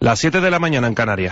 Las 7 de la mañana en Canarias.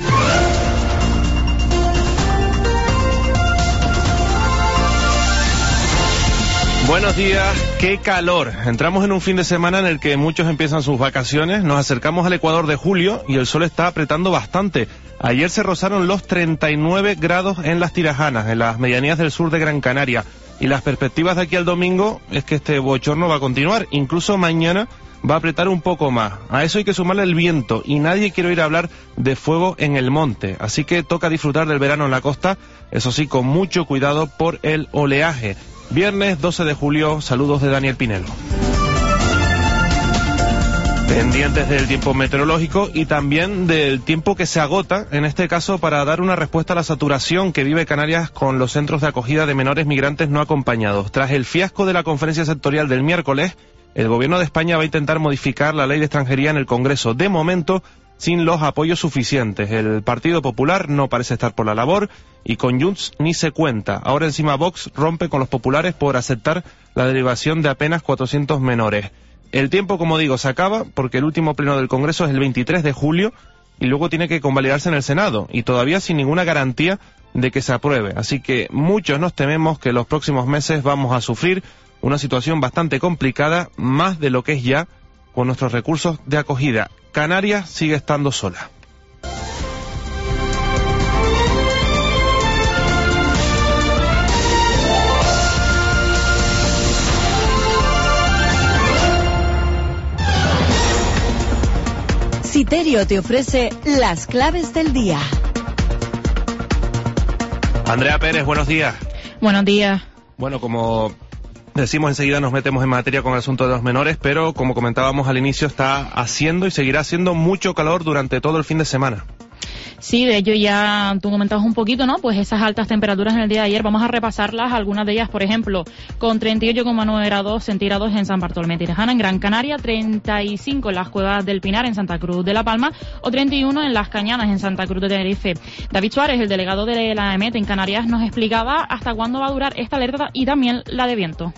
Buenos días, qué calor. Entramos en un fin de semana en el que muchos empiezan sus vacaciones, nos acercamos al Ecuador de julio y el sol está apretando bastante. Ayer se rozaron los 39 grados en las Tirajanas, en las medianías del sur de Gran Canaria. Y las perspectivas de aquí al domingo es que este bochorno va a continuar. Incluso mañana va a apretar un poco más. A eso hay que sumarle el viento y nadie quiere oír hablar de fuego en el monte. Así que toca disfrutar del verano en la costa, eso sí, con mucho cuidado por el oleaje. Viernes 12 de julio, saludos de Daniel Pinelo. Pendientes del tiempo meteorológico y también del tiempo que se agota, en este caso para dar una respuesta a la saturación que vive Canarias con los centros de acogida de menores migrantes no acompañados. Tras el fiasco de la conferencia sectorial del miércoles, el gobierno de España va a intentar modificar la ley de extranjería en el Congreso, de momento sin los apoyos suficientes. El Partido Popular no parece estar por la labor y con Junts ni se cuenta. Ahora encima Vox rompe con los populares por aceptar la derivación de apenas 400 menores. El tiempo, como digo, se acaba porque el último pleno del Congreso es el 23 de julio y luego tiene que convalidarse en el Senado y todavía sin ninguna garantía de que se apruebe. Así que muchos nos tememos que los próximos meses vamos a sufrir una situación bastante complicada, más de lo que es ya con nuestros recursos de acogida. Canarias sigue estando sola. Citerio te ofrece las claves del día. Andrea Pérez, buenos días. Buenos días. Bueno, como decimos, enseguida nos metemos en materia con el asunto de los menores, pero como comentábamos al inicio, está haciendo y seguirá haciendo mucho calor durante todo el fin de semana. Sí, de hecho ya tú comentabas un poquito, ¿no? Pues esas altas temperaturas en el día de ayer, vamos a repasarlas, algunas de ellas, por ejemplo, con 38,9 grados centígrados en San Bartolomé de Tirajana, en Gran Canaria, 35 en las Cuevas del Pinar, en Santa Cruz de la Palma, o 31 en Las Cañanas, en Santa Cruz de Tenerife. David Suárez, el delegado de la EMET en Canarias, nos explicaba hasta cuándo va a durar esta alerta y también la de viento.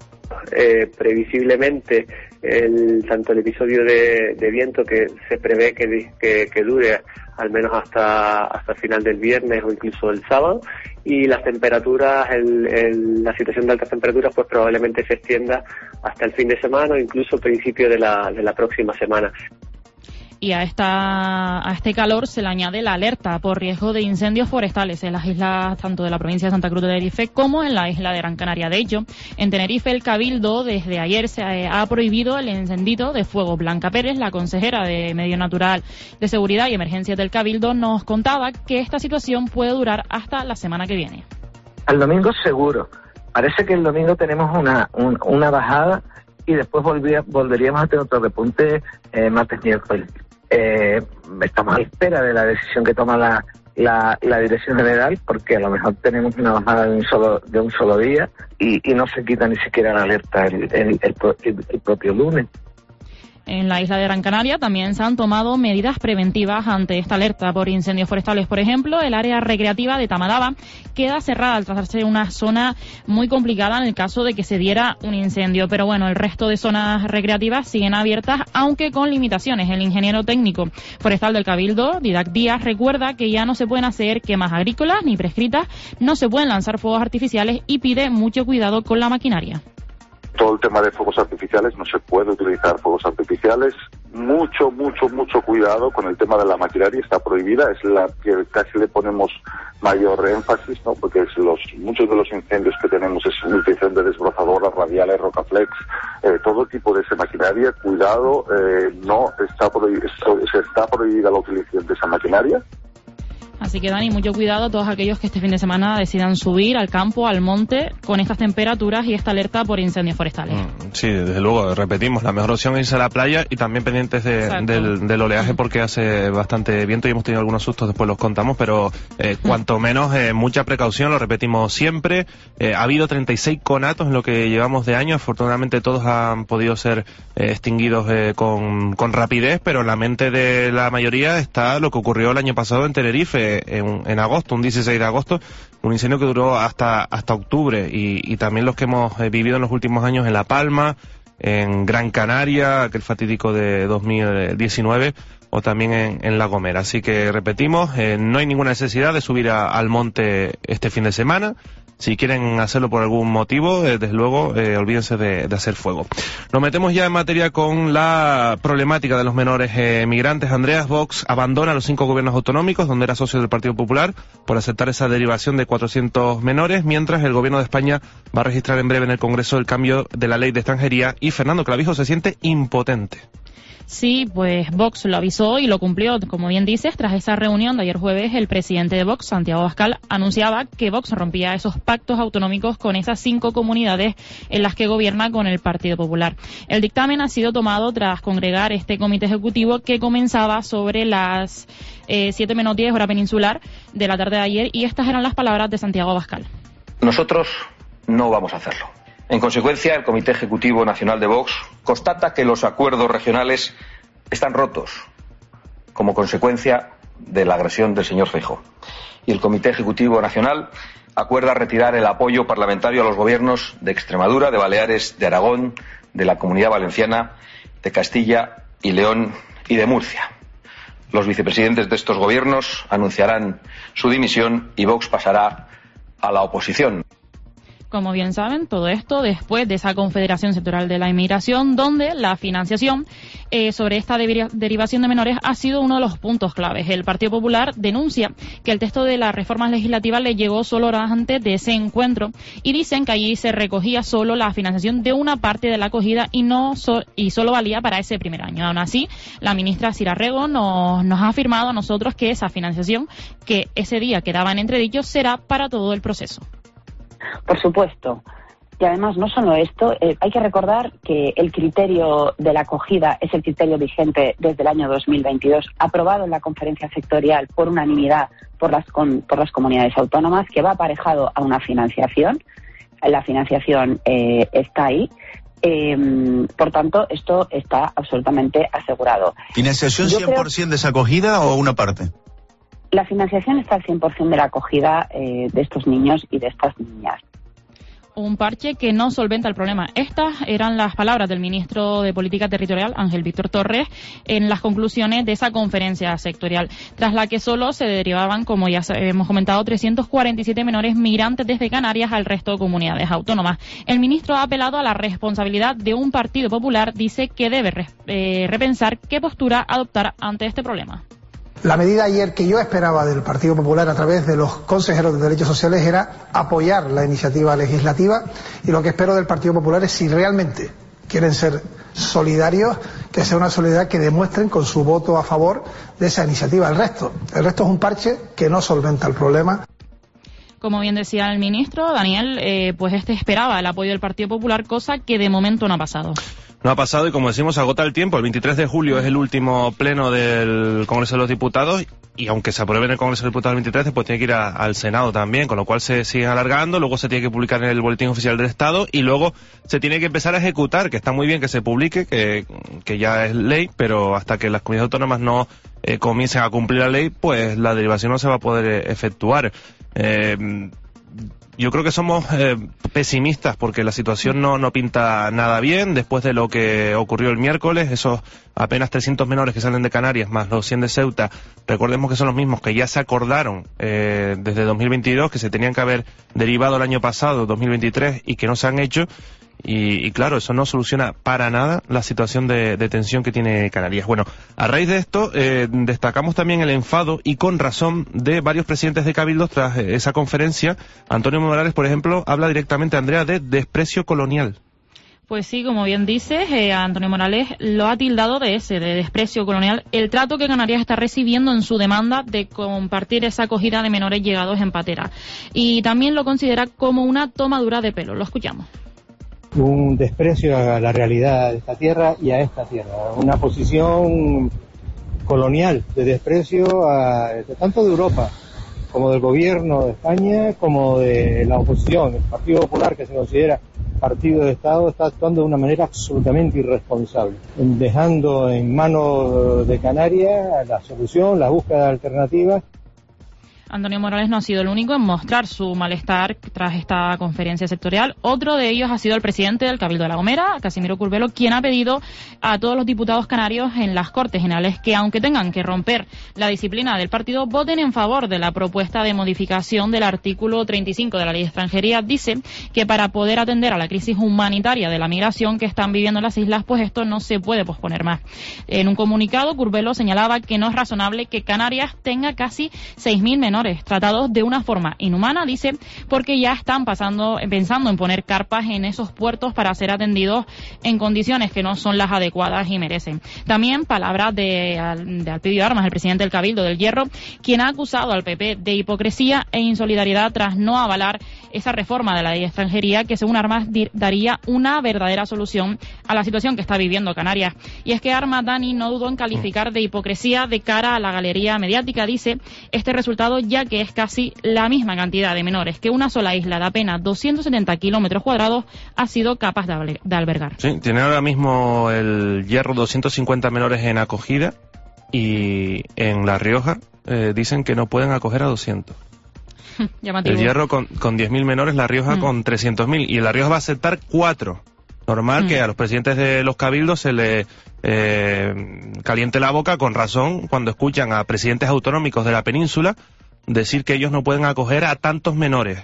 Previsiblemente tanto el episodio de viento que se prevé que dure al menos hasta final del viernes o incluso el sábado, y las temperaturas, la situación de altas temperaturas pues probablemente se extienda hasta el fin de semana o incluso principio de la próxima semana. Y a este calor se le añade la alerta por riesgo de incendios forestales en las islas tanto de la provincia de Santa Cruz de Tenerife como en la isla de Gran Canaria. De hecho, en Tenerife el Cabildo desde ayer se ha prohibido el encendido de fuego. Blanca Pérez, la consejera de Medio Natural, de Seguridad y Emergencias del Cabildo, nos contaba que esta situación puede durar hasta la semana que viene. Al domingo seguro. Parece que el domingo tenemos una bajada y después volveríamos a tener otro repunte martes, miércoles. Estamos a la espera de la decisión que toma la Dirección General, porque a lo mejor tenemos una bajada de un solo día y no se quita ni siquiera la alerta el propio lunes. En la isla de Gran Canaria también se han tomado medidas preventivas ante esta alerta por incendios forestales. Por ejemplo, el área recreativa de Tamadaba queda cerrada al tratarse de una zona muy complicada en el caso de que se diera un incendio. Pero bueno, el resto de zonas recreativas siguen abiertas, aunque con limitaciones. El ingeniero técnico forestal del Cabildo, Didac Díaz, recuerda que ya no se pueden hacer quemas agrícolas ni prescritas, no se pueden lanzar fuegos artificiales y pide mucho cuidado con la maquinaria. Todo el tema de fuegos artificiales, no se puede utilizar fuegos artificiales. Mucho cuidado con el tema de la maquinaria, está prohibida, es la que casi le ponemos mayor énfasis, ¿no? Porque muchos de los incendios que tenemos es utilización de desbrozadoras, radiales, rocaflex, todo tipo de esa maquinaria. Cuidado, se está prohibida la utilización de esa maquinaria. Así que, Dani, mucho cuidado a todos aquellos que este fin de semana decidan subir al campo, al monte, con estas temperaturas y esta alerta por incendios forestales. Sí, desde luego, repetimos, la mejor opción es irse a la playa y también pendientes del oleaje porque hace bastante viento y hemos tenido algunos sustos, después los contamos, pero cuanto menos, mucha precaución, lo repetimos siempre. Ha habido 36 conatos en lo que llevamos de año, afortunadamente todos han podido ser extinguidos con rapidez, pero en la mente de la mayoría está lo que ocurrió el año pasado en Tenerife, en agosto, un 16 de agosto, un incendio que duró hasta octubre y también los que hemos vivido en los últimos años en La Palma, en Gran Canaria, aquel fatídico de 2019, o también en La Gomera. Así que repetimos, no hay ninguna necesidad de subir al monte este fin de semana. Si quieren hacerlo por algún motivo, desde luego, olvídense de hacer fuego. Nos metemos ya en materia con la problemática de los menores migrantes. Andreas, Vox abandona los 5 gobiernos autonómicos, donde era socio del Partido Popular, por aceptar esa derivación de 400 menores, mientras el Gobierno de España va a registrar en breve en el Congreso el cambio de la ley de extranjería, y Fernando Clavijo se siente impotente. Sí, pues Vox lo avisó y lo cumplió, como bien dices. Tras esa reunión de ayer jueves, el presidente de Vox, Santiago Abascal, anunciaba que Vox rompía esos pactos autonómicos con esas 5 comunidades en las que gobierna con el Partido Popular. El dictamen ha sido tomado tras congregar este comité ejecutivo que comenzaba sobre las 7 menos 10 hora peninsular de la tarde de ayer, y estas eran las palabras de Santiago Abascal. Nosotros no vamos a hacerlo. En consecuencia, el Comité Ejecutivo Nacional de Vox constata que los acuerdos regionales están rotos como consecuencia de la agresión del señor Feijóo. Y el Comité Ejecutivo Nacional acuerda retirar el apoyo parlamentario a los gobiernos de Extremadura, de Baleares, de Aragón, de la Comunidad Valenciana, de Castilla y León y de Murcia. Los vicepresidentes de estos gobiernos anunciarán su dimisión y Vox pasará a la oposición. Como bien saben, todo esto después de esa Confederación Sectorial de la Inmigración, donde la financiación sobre esta derivación de menores ha sido uno de los puntos claves. El Partido Popular denuncia que el texto de las reformas legislativas le llegó solo horas antes de ese encuentro, y dicen que allí se recogía solo la financiación de una parte de la acogida y solo valía para ese primer año. Aún así, la ministra Sira Rego nos ha afirmado a nosotros que esa financiación, que ese día quedaba en entredicho, será para todo el proceso. Por supuesto. Y además, no solo esto, hay que recordar que el criterio de la acogida es el criterio vigente desde el año 2022, aprobado en la conferencia sectorial por unanimidad por las comunidades autónomas, que va aparejado a una financiación. La financiación está ahí. Por tanto, esto está absolutamente asegurado. ¿Financiación 100% de esa acogida o una parte? La financiación está al 100% de la acogida de estos niños y de estas niñas. Un parche que no solventa el problema. Estas eran las palabras del ministro de Política Territorial, Ángel Víctor Torres, en las conclusiones de esa conferencia sectorial, tras la que solo se derivaban, como ya hemos comentado, 347 menores migrantes desde Canarias al resto de comunidades autónomas. El ministro ha apelado a la responsabilidad de un Partido Popular, dice que debe repensar qué postura adoptar ante este problema. La medida ayer que yo esperaba del Partido Popular a través de los consejeros de Derechos Sociales era apoyar la iniciativa legislativa, y lo que espero del Partido Popular es, si realmente quieren ser solidarios, que sea una solidaridad que demuestren con su voto a favor de esa iniciativa. El resto es un parche que no solventa el problema. Como bien decía el ministro, Daniel, pues esperaba el apoyo del Partido Popular, cosa que de momento no ha pasado. No ha pasado, y como decimos, agota el tiempo. El 23 de julio es el último pleno del Congreso de los Diputados, y aunque se apruebe en el Congreso de los Diputados el 23, pues tiene que ir al Senado también, con lo cual se sigue alargando. Luego se tiene que publicar en el Boletín Oficial del Estado, y luego se tiene que empezar a ejecutar, que está muy bien que se publique, que ya es ley, pero hasta que las comunidades autónomas no comiencen a cumplir la ley, pues la derivación no se va a poder efectuar. Yo creo que somos pesimistas, porque la situación no pinta nada bien después de lo que ocurrió el miércoles. Esos apenas 300 menores que salen de Canarias, más los 100 de Ceuta, recordemos que son los mismos que ya se acordaron desde 2022, que se tenían que haber derivado el año pasado, 2023, y que no se han hecho. Y claro, eso no soluciona para nada la situación de tensión que tiene Canarias. Bueno, a raíz de esto, destacamos también el enfado, y con razón, de varios presidentes de cabildos tras esa conferencia. Antonio Morales, por ejemplo, habla directamente, Andrea, de desprecio colonial. Pues sí, como bien dices, Antonio Morales lo ha tildado de desprecio colonial, el trato que Canarias está recibiendo en su demanda de compartir esa acogida de menores llegados en patera. Y también lo considera como una tomadura de pelo. Lo escuchamos. Un desprecio a la realidad de esta tierra y a esta tierra, una posición colonial de desprecio tanto de Europa como del gobierno de España, como de la oposición. El Partido Popular, que se considera partido de Estado, está actuando de una manera absolutamente irresponsable, dejando en manos de Canarias la solución, la búsqueda de alternativas. Antonio Morales no ha sido el único en mostrar su malestar tras esta conferencia sectorial. Otro de ellos ha sido el presidente del Cabildo de La Gomera, Casimiro Curbelo, quien ha pedido a todos los diputados canarios en las Cortes Generales que, aunque tengan que romper la disciplina del partido, voten en favor de la propuesta de modificación del artículo 35 de la Ley de Extranjería. Dice que para poder atender a la crisis humanitaria de la migración que están viviendo las islas, pues esto no se puede posponer más. En un comunicado, Curbelo señalaba que no es razonable que Canarias tenga casi 6.000 menores tratados de una forma inhumana, dice, porque ya están pensando en poner carpas en esos puertos para ser atendidos en condiciones que no son las adecuadas y merecen. También palabras de Alpidio Armas, el presidente del Cabildo del Hierro, quien ha acusado al PP de hipocresía e insolidaridad tras no avalar esa reforma de la ley de extranjería que, según Armas, daría una verdadera solución a la situación que está viviendo Canarias. Y es que Armas, Dani, no dudó en calificar de hipocresía de cara a la galería mediática, dice, este resultado, ya que es casi la misma cantidad de menores que una sola isla de apenas 270 kilómetros cuadrados ha sido capaz de albergar. Sí, tiene ahora mismo el Hierro 250 menores en acogida y en La Rioja dicen que no pueden acoger a 200. Llamativo. El Hierro con 10.000 menores, La Rioja con 300.000, y La Rioja va a aceptar 4. Normal que a los presidentes de los cabildos se le caliente la boca, con razón, cuando escuchan a presidentes autonómicos de la península decir que ellos no pueden acoger a tantos menores.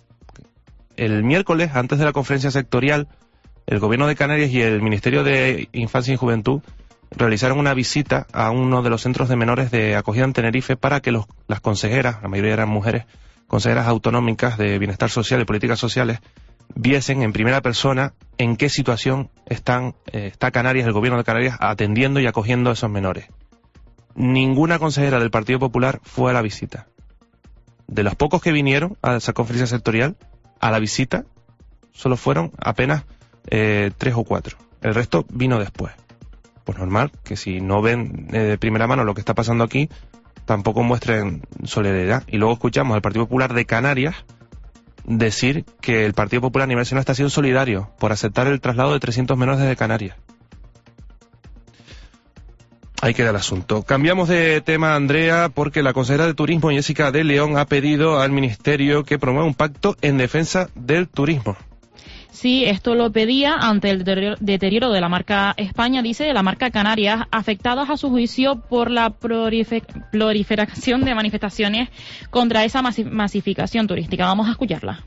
El miércoles, antes de la conferencia sectorial, el Gobierno de Canarias y el Ministerio de Infancia y Juventud realizaron una visita a uno de los centros de menores de acogida en Tenerife para que las consejeras, la mayoría eran mujeres, consejeras autonómicas de bienestar social y políticas sociales, viesen en primera persona en qué situación está Canarias, el Gobierno de Canarias, atendiendo y acogiendo a esos menores. Ninguna consejera del Partido Popular fue a la visita. De los pocos que vinieron a esa conferencia sectorial, a la visita, solo fueron apenas 3 o 4. El resto vino después. Pues normal que si no ven de primera mano lo que está pasando aquí, tampoco muestren solidaridad. Y luego escuchamos al Partido Popular de Canarias decir que el Partido Popular a nivel nacional está siendo solidario por aceptar el traslado de 300 menores desde Canarias. Ahí queda el asunto. Cambiamos de tema, Andrea, porque la consejera de Turismo, Jessica de León, ha pedido al Ministerio que promueva un pacto en defensa del turismo. Sí, esto lo pedía ante el deterioro de la marca España, dice, de la marca Canarias, afectadas a su juicio por la proliferación de manifestaciones contra esa masificación turística. Vamos a escucharla.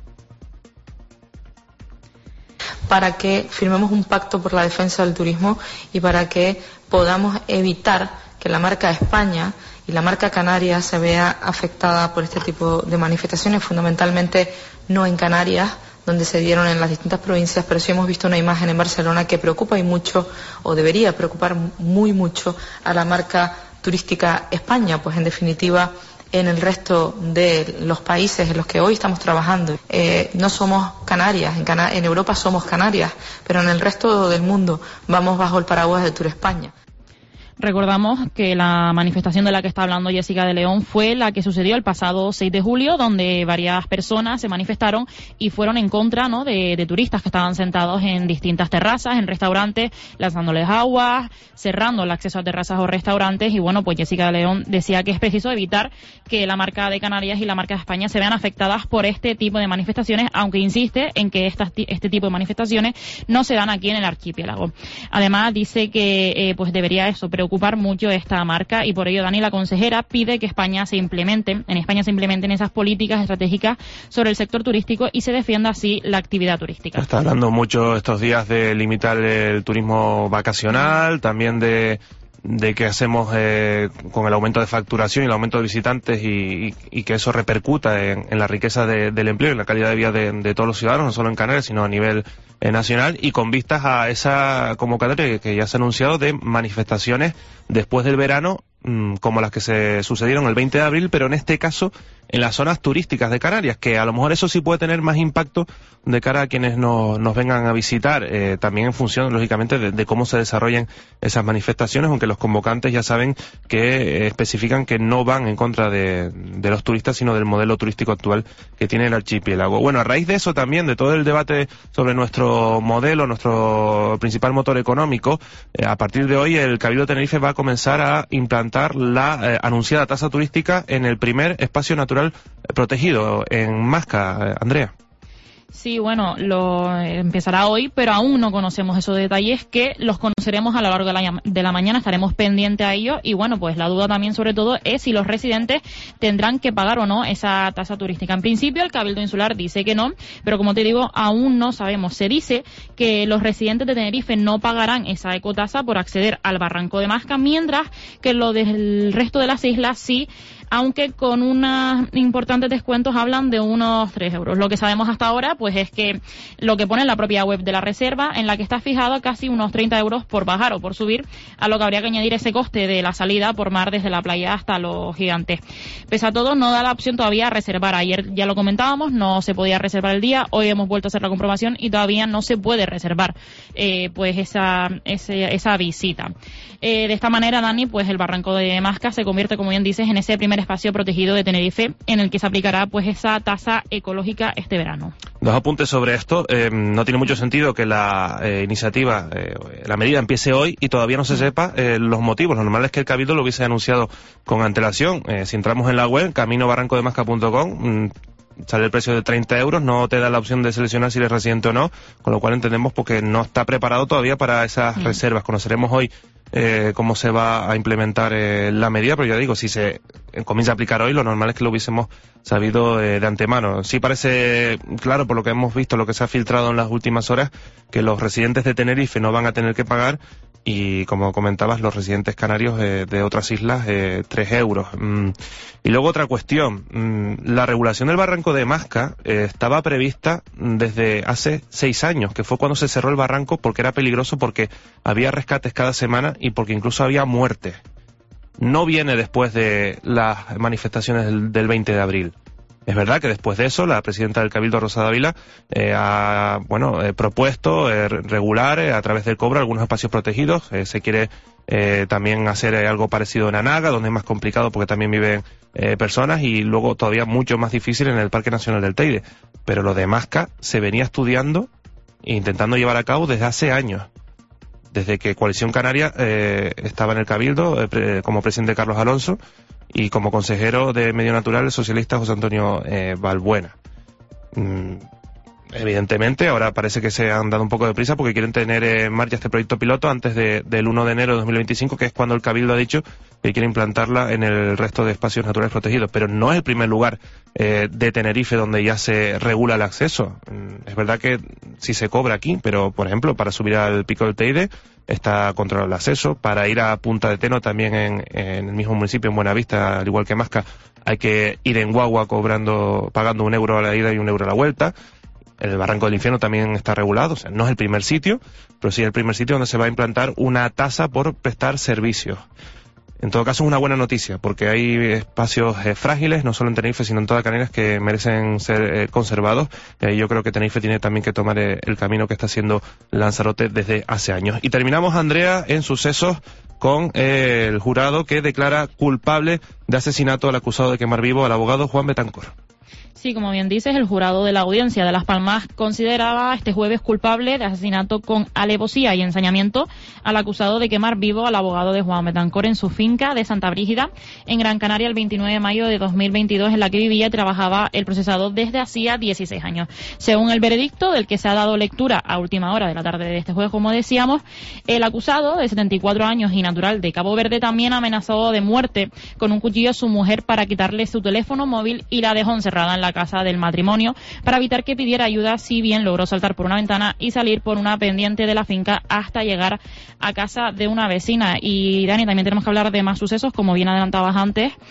Para que firmemos un pacto por la defensa del turismo y para que podamos evitar que la marca España y la marca Canarias se vea afectada por este tipo de manifestaciones, fundamentalmente no en Canarias, donde se dieron en las distintas provincias, pero sí hemos visto una imagen en Barcelona que preocupa y mucho, o debería preocupar muy mucho, a la marca turística España, pues en definitiva en el resto de los países en los que hoy estamos trabajando. No somos Canarias, en Europa somos Canarias, pero en el resto del mundo vamos bajo el paraguas de Tour España. Recordamos que la manifestación de la que está hablando Jessica de León fue la que sucedió el pasado 6 de julio, donde varias personas se manifestaron y fueron en contra, ¿no?, de turistas que estaban sentados en distintas terrazas, en restaurantes, lanzándoles aguas, cerrando el acceso a terrazas o restaurantes. Y bueno, pues Jessica de León decía que es preciso evitar que la marca de Canarias y la marca de España se vean afectadas por este tipo de manifestaciones, aunque insiste en que este tipo de manifestaciones no se dan aquí en el archipiélago. Además, dice que pues debería preocupar mucho esta marca, y por ello Dani, la consejera, pide que en España se implementen esas políticas estratégicas sobre el sector turístico y se defienda así la actividad turística. Está hablando mucho estos días de limitar el turismo vacacional, también de qué hacemos con el aumento de facturación y el aumento de visitantes y que eso repercuta en la riqueza del empleo y en la calidad de vida de todos los ciudadanos, no solo en Canarias, sino a nivel nacional, y con vistas a esa convocatoria que ya se ha anunciado de manifestaciones después del verano, como las que se sucedieron el 20 de abril, pero en este caso en las zonas turísticas de Canarias, que a lo mejor eso sí puede tener más impacto de cara a quienes nos vengan a visitar, también en función, lógicamente, de cómo se desarrollen esas manifestaciones, aunque los convocantes ya saben que especifican que no van en contra de los turistas, sino del modelo turístico actual que tiene el archipiélago. Bueno, a raíz de eso también, de todo el debate sobre nuestro modelo, nuestro principal motor económico, a partir de hoy el Cabildo de Tenerife va a comenzar a implantar la anunciada tasa turística en el primer espacio natural protegido, en Masca, Andrea. Sí, bueno, lo empezará hoy, pero aún no conocemos esos detalles, que los conoceremos a lo largo de la mañana, estaremos pendientes a ello. Y bueno, pues la duda también sobre todo es si los residentes tendrán que pagar o no esa tasa turística. En principio el Cabildo Insular dice que no, pero como te digo, aún no sabemos. Se dice que los residentes de Tenerife no pagarán esa ecotasa por acceder al barranco de Masca, mientras que lo del resto de las islas sí, aunque con unos importantes descuentos, hablan de unos 3 euros. Lo que sabemos hasta ahora pues es que lo que pone en la propia web de la reserva, en la que está fijado casi unos 30 euros por bajar o por subir, a lo que habría que añadir ese coste de la salida por mar desde la playa hasta Los Gigantes. Pese a todo, no da la opción todavía a reservar. Ayer ya lo comentábamos, no se podía reservar el día, hoy hemos vuelto a hacer la comprobación y todavía no se puede reservar pues esa visita. De esta manera, Dani, pues el barranco de Masca se convierte, como bien dices, en ese primer espacio protegido de Tenerife, en el que se aplicará pues esa tasa ecológica este verano. Dos apuntes sobre esto. No tiene mucho sentido que la iniciativa, la medida empiece hoy y todavía no se sepa los motivos. Lo normal es que el Cabildo lo hubiese anunciado con antelación. Si entramos en la web, caminobarrancodemasca.com, sale el precio de 30 euros, no te da la opción de seleccionar si eres residente o no, con lo cual entendemos porque no está preparado todavía para esas reservas. Conoceremos hoy cómo se va a implementar la medida, pero ya digo, si se comienza a aplicar hoy, lo normal es que lo hubiésemos sabido de antemano. Sí parece claro, por lo que hemos visto, lo que se ha filtrado en las últimas horas, que los residentes de Tenerife no van a tener que pagar, y como comentabas, los residentes canarios de otras islas 3 euros. Y luego otra cuestión, la regulación del barranco de Masca estaba prevista desde hace 6 años, que fue cuando se cerró el barranco porque era peligroso, porque había rescates cada semana y porque incluso había muertes. No viene después de las manifestaciones del 20 de abril. Es verdad que después de eso la presidenta del Cabildo, Rosa Dávila, ha propuesto regular a través del cobro algunos espacios protegidos. Se quiere también hacer algo parecido en Anaga, donde es más complicado porque también viven personas, y luego todavía mucho más difícil en el Parque Nacional del Teide. Pero lo de Masca se venía estudiando e intentando llevar a cabo desde hace años. Desde que Coalición Canaria estaba en el Cabildo, como presidente Carlos Alonso, y como consejero de Medio Natural el socialista José Antonio Balbuena. Evidentemente, ahora parece que se han dado un poco de prisa porque quieren tener en marcha este proyecto piloto antes del 1 de enero de 2025, que es cuando el Cabildo ha dicho que quiere implantarla en el resto de espacios naturales protegidos. Pero no es el primer lugar de Tenerife donde ya se regula el acceso. Es verdad que sí se cobra aquí, pero, por ejemplo, para subir al Pico del Teide está controlado el acceso. Para ir a Punta de Teno, también en el mismo municipio, en Buenavista, al igual que Masca, hay que ir en guagua pagando 1 euro a la ida y 1 euro a la vuelta. El Barranco del Infierno también está regulado, o sea, no es el primer sitio, pero sí el primer sitio donde se va a implantar una tasa por prestar servicios. En todo caso, es una buena noticia, porque hay espacios frágiles, no solo en Tenerife, sino en toda Canarias, que merecen ser conservados. Y ahí yo creo que Tenerife tiene también que tomar el camino que está haciendo Lanzarote desde hace años. Y terminamos, Andrea, en sucesos con el jurado que declara culpable de asesinato al acusado de quemar vivo al abogado Juan Betancor. Sí, como bien dices, el jurado de la Audiencia de Las Palmas consideraba este jueves culpable de asesinato con alevosía y ensañamiento al acusado de quemar vivo al abogado de Juan Betancor en su finca de Santa Brígida, en Gran Canaria, el 29 de mayo de 2022, en la que vivía y trabajaba el procesado desde hacía 16 años. Según el veredicto, del que se ha dado lectura a última hora de la tarde de este jueves, como decíamos, el acusado, de 74 años y natural de Cabo Verde, también amenazó de muerte con un cuchillo a su mujer para quitarle su teléfono móvil y la dejó encerrada en la casa del matrimonio para evitar que pidiera ayuda, si bien logró saltar por una ventana y salir por una pendiente de la finca hasta llegar a casa de una vecina. Y Dani, también tenemos que hablar de más sucesos, como bien adelantabas antes,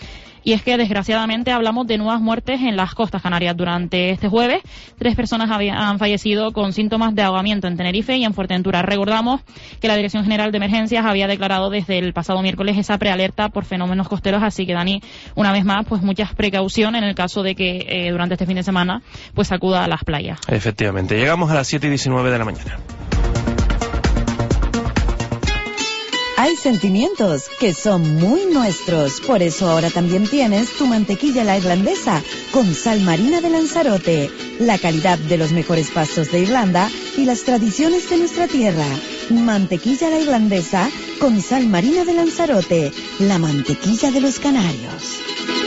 y es que desgraciadamente hablamos de nuevas muertes en las costas canarias. Durante este jueves, 3 personas han fallecido con síntomas de ahogamiento en Tenerife y en Fuerteventura. Recordamos que la Dirección General de Emergencias había declarado desde el pasado miércoles esa prealerta por fenómenos costeros, así que, Dani, una vez más, pues muchas precauciones en el caso de que durante este fin de semana pues acuda a las playas. Efectivamente. Llegamos a las 7:19 de la mañana. Hay sentimientos que son muy nuestros, por eso ahora también tienes tu mantequilla la irlandesa con sal marina de Lanzarote, la calidad de los mejores pastos de Irlanda y las tradiciones de nuestra tierra. Mantequilla la irlandesa con sal marina de Lanzarote, la mantequilla de los canarios.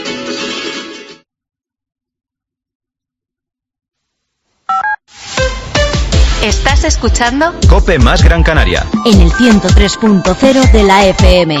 ¿Estás escuchando? COPE más Gran Canaria. En el 103.0 de la FM.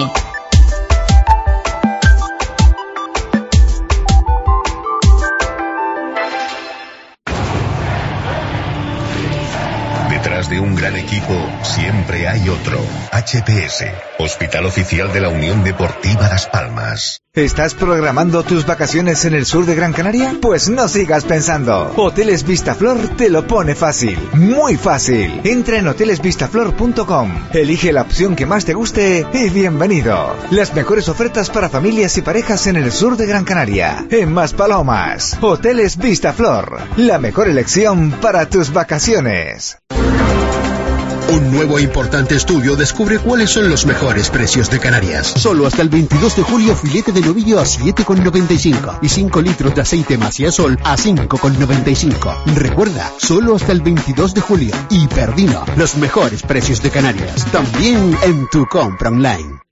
Detrás de un gran equipo siempre hay otro. HPS, Hospital Oficial de la Unión Deportiva Las Palmas. ¿Estás programando tus vacaciones en el sur de Gran Canaria? Pues no sigas pensando. Hoteles Vistaflor te lo pone fácil. Muy fácil. Entra en hotelesvistaflor.com. Elige la opción que más te guste y bienvenido. Las mejores ofertas para familias y parejas en el sur de Gran Canaria. En Maspalomas. Hoteles Vistaflor. La mejor elección para tus vacaciones. Un nuevo e importante estudio descubre cuáles son los mejores precios de Canarias. Solo hasta el 22 de julio, filete de novillo a 7,95 y 5 litros de aceite Masiasol a 5,95. Recuerda, solo hasta el 22 de julio. Hiperdino, los mejores precios de Canarias. También en tu compra online.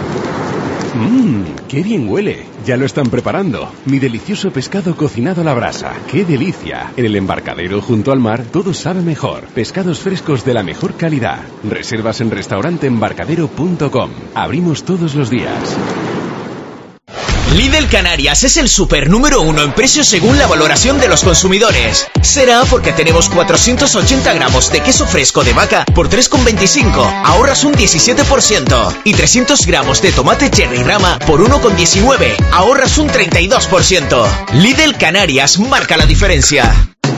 ¡Qué bien huele! Ya lo están preparando. Mi delicioso pescado cocinado a la brasa. ¡Qué delicia! En el embarcadero junto al mar todo sabe mejor. Pescados frescos de la mejor calidad. Reservas en restauranteembarcadero.com. Abrimos todos los días. Lidl Canarias es el súper número 1 en precios según la valoración de los consumidores. Será porque tenemos 480 gramos de queso fresco de vaca por 3,25, ahorras un 17%. Y 300 gramos de tomate cherry rama por 1,19, ahorras un 32%. Lidl Canarias marca la diferencia.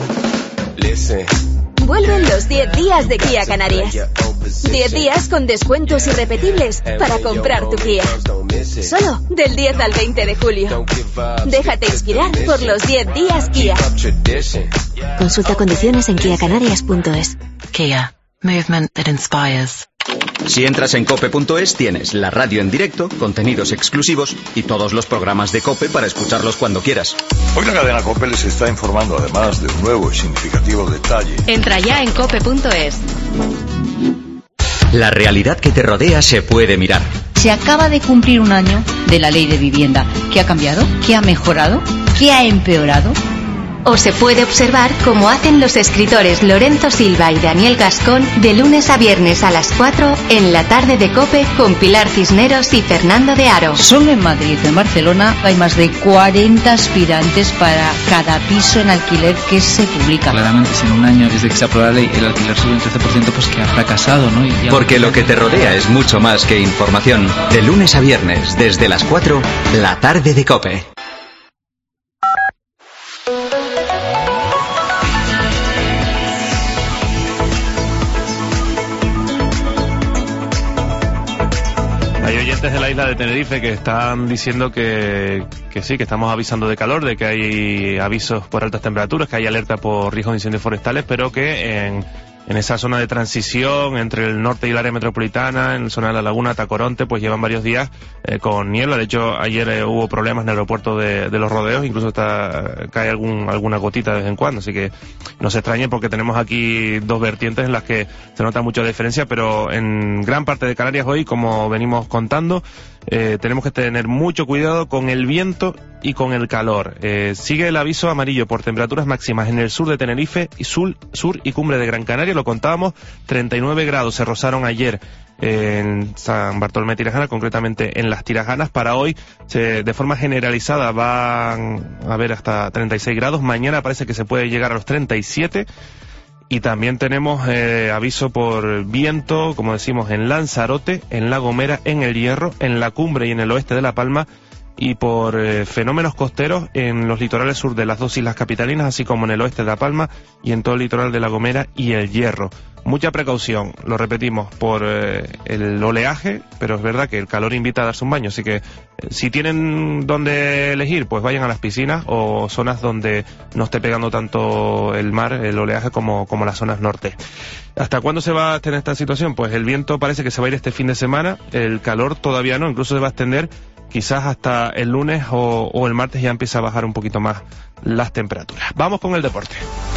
Vuelven los 10 días de Kia Canarias. 10 días con descuentos irrepetibles para comprar tu Kia. Solo del 10 al 20 de julio. Déjate inspirar por los 10 días Kia. Consulta condiciones en kiacanarias.es. Kia. Movement that inspires. Si entras en cope.es tienes la radio en directo, contenidos exclusivos y todos los programas de COPE para escucharlos cuando quieras. Hoy la cadena COPE les está informando además de un nuevo y significativo detalle. Entra ya en cope.es. La realidad que te rodea se puede mirar. Se acaba de cumplir un año de la ley de vivienda. ¿Qué ha cambiado? ¿Qué ha mejorado? ¿Qué ha empeorado? O se puede observar cómo hacen los escritores Lorenzo Silva y Daniel Gascón de lunes a viernes a las 4 en la tarde de COPE con Pilar Cisneros y Fernando de Aro. Solo en Madrid, en Barcelona, hay más de 40 aspirantes para cada piso en alquiler que se publica. Claramente, si en un año desde que se aprobó la ley el alquiler sube un 13%, pues que ha fracasado, ¿no? Porque lo que te rodea es mucho más que información. De lunes a viernes, desde las 4, la tarde de COPE. Hay oyentes de la isla de Tenerife que están diciendo que sí, que estamos avisando de calor, de que hay avisos por altas temperaturas, que hay alerta por riesgo de incendios forestales, pero que en esa zona de transición entre el norte y el área metropolitana, en la zona de la laguna Tacoronte, pues llevan varios días con niebla. De hecho, ayer hubo problemas en el aeropuerto de Los Rodeos, incluso cae alguna gotita de vez en cuando, así que no se extrañe porque tenemos aquí dos vertientes en las que se nota mucha diferencia, pero en gran parte de Canarias hoy, como venimos contando, tenemos que tener mucho cuidado con el viento y con el calor. Sigue el aviso amarillo por temperaturas máximas en el sur de Tenerife y sur y cumbre de Gran Canaria. Lo contábamos, 39 grados se rozaron ayer en San Bartolomé de Tirajana, concretamente en Las Tirajanas. Para hoy, de forma generalizada, van a haber hasta 36 grados. Mañana parece que se puede llegar a los 37. Y también tenemos aviso por viento, como decimos, en Lanzarote, en La Gomera, en El Hierro, en la cumbre y en el oeste de La Palma, y por fenómenos costeros en los litorales sur de las dos islas capitalinas, así como en el oeste de La Palma y en todo el litoral de La Gomera y El Hierro. Mucha precaución, lo repetimos, por el oleaje, pero es verdad que el calor invita a darse un baño, así que si tienen donde elegir, pues vayan a las piscinas o zonas donde no esté pegando tanto el mar, el oleaje, como las zonas norte. ¿Hasta cuándo se va a tener esta situación? Pues el viento parece que se va a ir este fin de semana, el calor todavía no, incluso se va a extender quizás hasta el lunes o el martes, ya empieza a bajar un poquito más las temperaturas. Vamos con el deporte.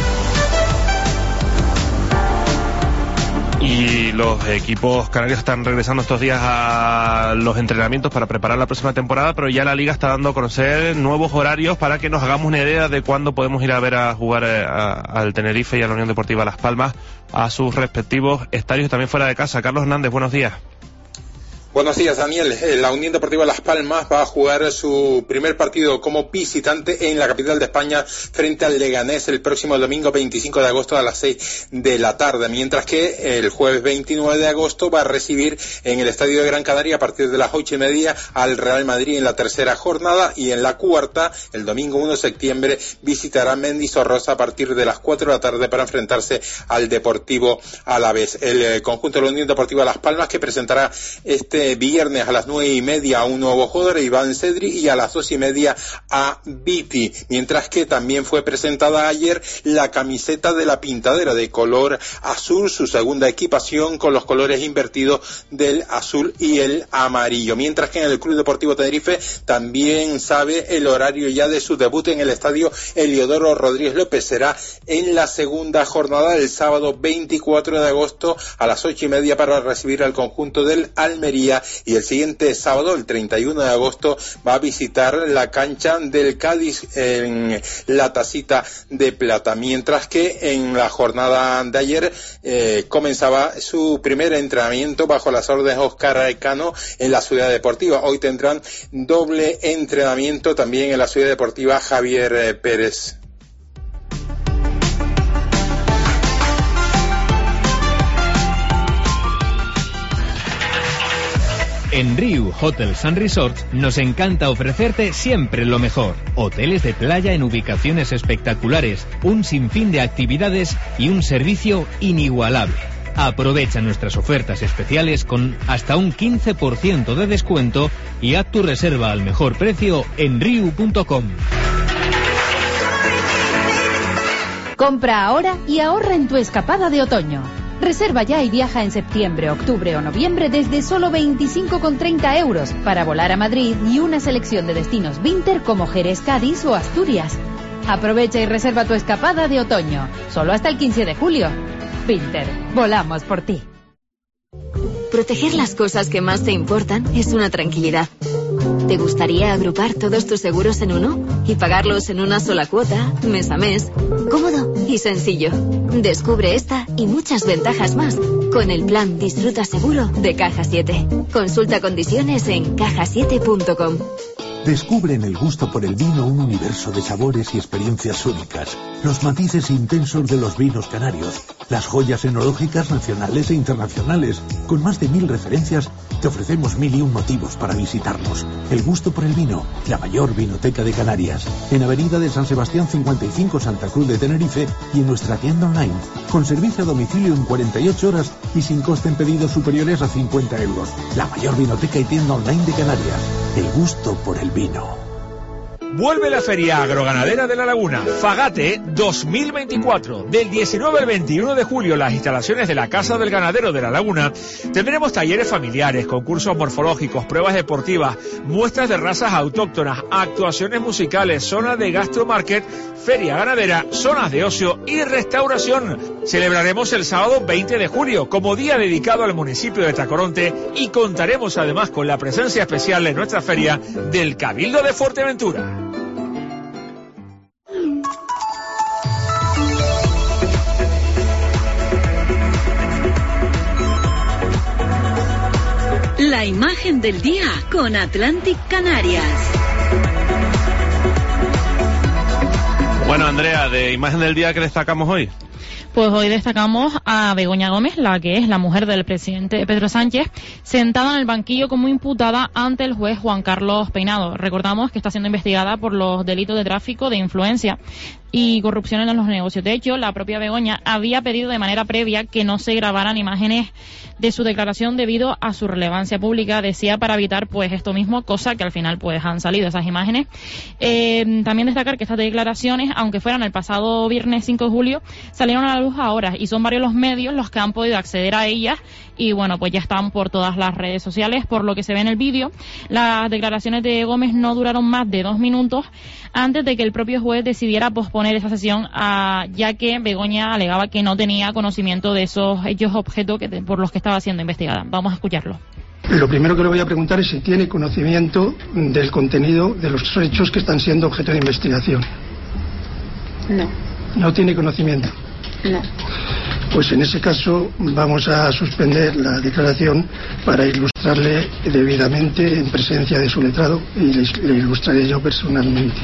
Y los equipos canarios están regresando estos días a los entrenamientos para preparar la próxima temporada, pero ya la Liga está dando a conocer nuevos horarios para que nos hagamos una idea de cuándo podemos ir a ver a jugar al Tenerife y a la Unión Deportiva Las Palmas a sus respectivos estadios, también fuera de casa. Carlos Hernández, buenos días. Buenos días, Daniel. La Unión Deportiva Las Palmas va a jugar su primer partido como visitante en la capital de España frente al Leganés el próximo domingo 25 de agosto a las 6 de la tarde, mientras que el jueves 29 de agosto va a recibir en el Estadio de Gran Canaria a partir de las 8:30 al Real Madrid en la tercera jornada, y en la cuarta, el domingo 1 de septiembre, visitará Mendizorroza a partir de las 4 de la tarde para enfrentarse al Deportivo Alavés. El conjunto de la Unión Deportiva Las Palmas, que presentará este viernes a las 9:30 a un nuevo jugador, Iván Cedri, y a las 2:30 a Viti, mientras que también fue presentada ayer la camiseta de la Pintadera de color azul, su segunda equipación con los colores invertidos del azul y el amarillo, mientras que en el Club Deportivo Tenerife también sabe el horario ya de su debut en el estadio Heliodoro Rodríguez López. Será en la segunda jornada del sábado 24 de agosto a las 8:30 para recibir al conjunto del Almería, y el siguiente sábado, el 31 de agosto, va a visitar la cancha del Cádiz en la Tacita de Plata, mientras que en la jornada de ayer comenzaba su primer entrenamiento bajo las órdenes de Óscar Cano en la Ciudad Deportiva. Hoy tendrán doble entrenamiento también en la Ciudad Deportiva Javier Pérez. En Riu Hotels and Resorts nos encanta ofrecerte siempre lo mejor. Hoteles de playa en ubicaciones espectaculares, un sinfín de actividades y un servicio inigualable. Aprovecha nuestras ofertas especiales con hasta un 15% de descuento y haz tu reserva al mejor precio en riu.com. Compra ahora y ahorra en tu escapada de otoño. Reserva ya y viaja en septiembre, octubre o noviembre desde solo 25,30 euros para volar a Madrid y una selección de destinos Vinter como Jerez, Cádiz o Asturias. Aprovecha y reserva tu escapada de otoño, solo hasta el 15 de julio. Vinter, volamos por ti. Proteger las cosas que más te importan es una tranquilidad. ¿Te gustaría agrupar todos tus seguros en uno y pagarlos en una sola cuota, mes a mes? Cómodo y sencillo. Descubre esta y muchas ventajas más con el plan Disfruta Seguro de Caja 7. Consulta condiciones en cajasiete.com. Descubre en el gusto por el vino un universo de sabores y experiencias únicas, los matices intensos de los vinos canarios, las joyas enológicas nacionales e internacionales. Con más de 1000 referencias, te ofrecemos 1001 motivos para visitarnos. El gusto por el vino, la mayor vinoteca de Canarias. En Avenida de San Sebastián 55, Santa Cruz de Tenerife, y en nuestra tienda online, con servicio a domicilio en 48 horas y sin coste en pedidos superiores a 50 euros. La mayor vinoteca y tienda online de Canarias. El gusto por el vino. Vuelve la Feria Agroganadera de La Laguna, Fagate 2024. Del 19 al 21 de julio, en las instalaciones de la Casa del Ganadero de La Laguna, tendremos talleres familiares, concursos morfológicos, pruebas deportivas, muestras de razas autóctonas, actuaciones musicales, zona de gastromarket, feria ganadera, zonas de ocio y restauración. Celebraremos el sábado 20 de julio como día dedicado al municipio de Tacoronte y contaremos además con la presencia especial en nuestra feria del Cabildo de Fuerteventura. La imagen del día con Atlantic Canarias. Bueno, Andrea, de imagen del día, ¿qué destacamos hoy? Pues hoy destacamos a Begoña Gómez, la que es la mujer del presidente Pedro Sánchez, sentada en el banquillo como imputada ante el juez Juan Carlos Peinado. Recordamos que está siendo investigada por los delitos de tráfico de influencia y corrupción en los negocios. De hecho, la propia Begoña había pedido de manera previa que no se grabaran imágenes de su declaración debido a su relevancia pública, decía, para evitar pues esto mismo, cosa que al final pues han salido esas imágenes. También destacar que estas declaraciones, aunque fueran el pasado viernes 5 de julio, salieron a la luz ahora y son varios los medios los que han podido acceder a ellas y bueno, pues ya están por todas las redes sociales. Por lo que se ve en el vídeo, las declaraciones de Gómez no duraron más de 2 minutos antes de que el propio juez decidiera posponer esa sesión, ya que Begoña alegaba que no tenía conocimiento de esos hechos objeto por los que estaba siendo investigada. Vamos a escucharlo. Lo primero que le voy a preguntar es si tiene conocimiento del contenido de los hechos que están siendo objeto de investigación. No. ¿No tiene conocimiento? No. Pues en ese caso vamos a suspender la declaración para ilustrarle debidamente en presencia de su letrado y le ilustraré yo personalmente.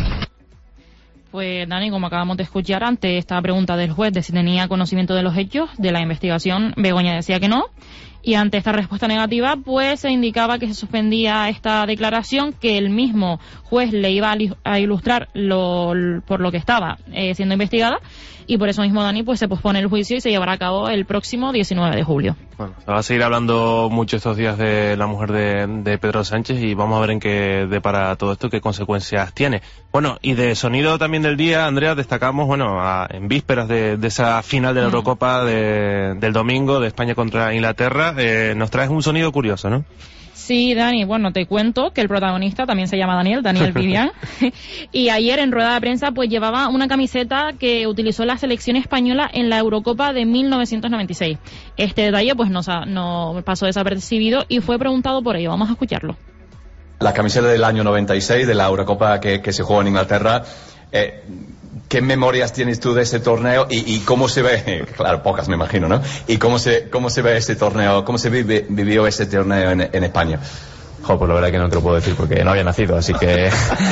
Pues Dani, como acabamos de escuchar, ante esta pregunta del juez de si tenía conocimiento de los hechos de la investigación, Begoña decía que no. Y ante esta respuesta negativa, pues se indicaba que se suspendía esta declaración, que el mismo juez le iba a ilustrar por lo que estaba siendo investigada, y por eso mismo, Dani, pues se pospone el juicio y se llevará a cabo el próximo 19 de julio. Bueno, se va a seguir hablando mucho estos días de la mujer de Pedro Sánchez y vamos a ver en qué depara todo esto, qué consecuencias tiene. Bueno, y de sonido también del día, Andrea, destacamos, en vísperas de esa final de la Eurocopa del domingo de España contra Inglaterra, nos traes un sonido curioso, ¿no? Sí, Dani, bueno, te cuento que el protagonista también se llama Daniel Vivian, y ayer en rueda de prensa pues llevaba una camiseta que utilizó la selección española en la Eurocopa de 1996. Este detalle pues no pasó desapercibido y fue preguntado por ello. Vamos a escucharlo. La camiseta del año 96 de la Eurocopa que se jugó en Inglaterra, ¿qué memorias tienes tú de ese torneo y cómo se ve? Claro, pocas me imagino, ¿no? ¿Y cómo se ve ese torneo? ¿Cómo se vivió ese torneo en España? Pues la verdad que no te lo puedo decir porque no había nacido, así que...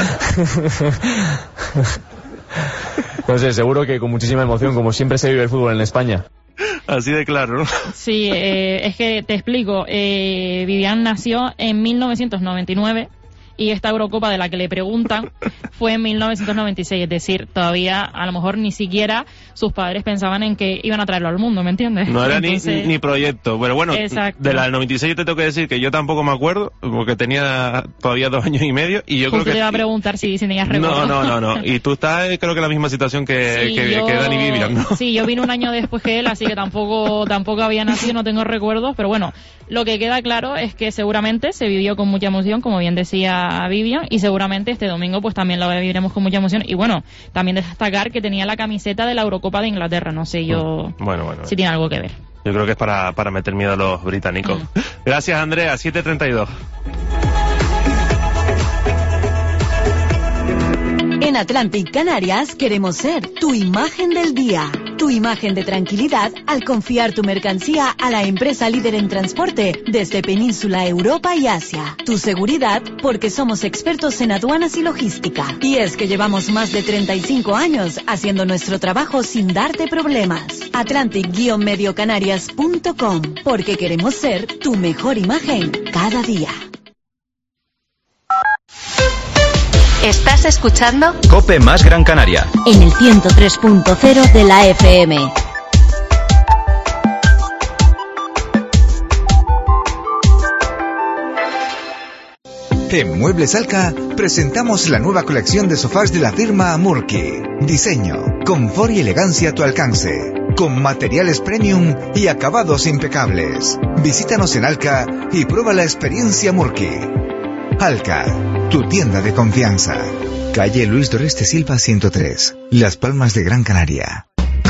No sé, seguro que con muchísima emoción, como siempre se vive el fútbol en España. Así de claro, ¿no? Sí, es que te explico. Vivian nació en 1999 y esta Eurocopa de la que le preguntan fue en 1996, es decir, todavía a lo mejor ni siquiera sus padres pensaban en que iban a traerlo al mundo, ¿me entiendes? No era ni proyecto, pero bueno, exacto. De la del 96 yo te tengo que decir que yo tampoco me acuerdo, porque tenía todavía 2 años y medio, y yo creo que... te iba a preguntar si tenías recuerdo. No, y tú estás creo que en la misma situación que Dani Vivian, ¿no? Sí, yo vine un año después que él, así que tampoco había nacido, no tengo recuerdos, pero bueno, lo que queda claro es que seguramente se vivió con mucha emoción, como bien decía Vivian, y seguramente este domingo pues también lo viviremos con mucha emoción. Y bueno, también destacar que tenía la camiseta de la Eurocopa de Inglaterra, no sé yo si tiene algo que ver. Yo creo que es para meter miedo a los británicos. Gracias, Andrea. 7:32. En Atlantic Canarias queremos ser tu imagen del día, tu imagen de tranquilidad al confiar tu mercancía a la empresa líder en transporte desde Península, Europa y Asia. Tu seguridad porque somos expertos en aduanas y logística. Y es que llevamos más de 35 años haciendo nuestro trabajo sin darte problemas. Atlantic-mediocanarias.com, porque queremos ser tu mejor imagen cada día. ¿Estás escuchando? COPE más Gran Canaria. En el 103.0 de la FM. En Muebles Alca presentamos la nueva colección de sofás de la firma Murky. Diseño, confort y elegancia a tu alcance, con materiales premium y acabados impecables. Visítanos en Alca y prueba la experiencia Murky. Alca, tu tienda de confianza. Calle Luis Doreste Silva 103, Las Palmas de Gran Canaria.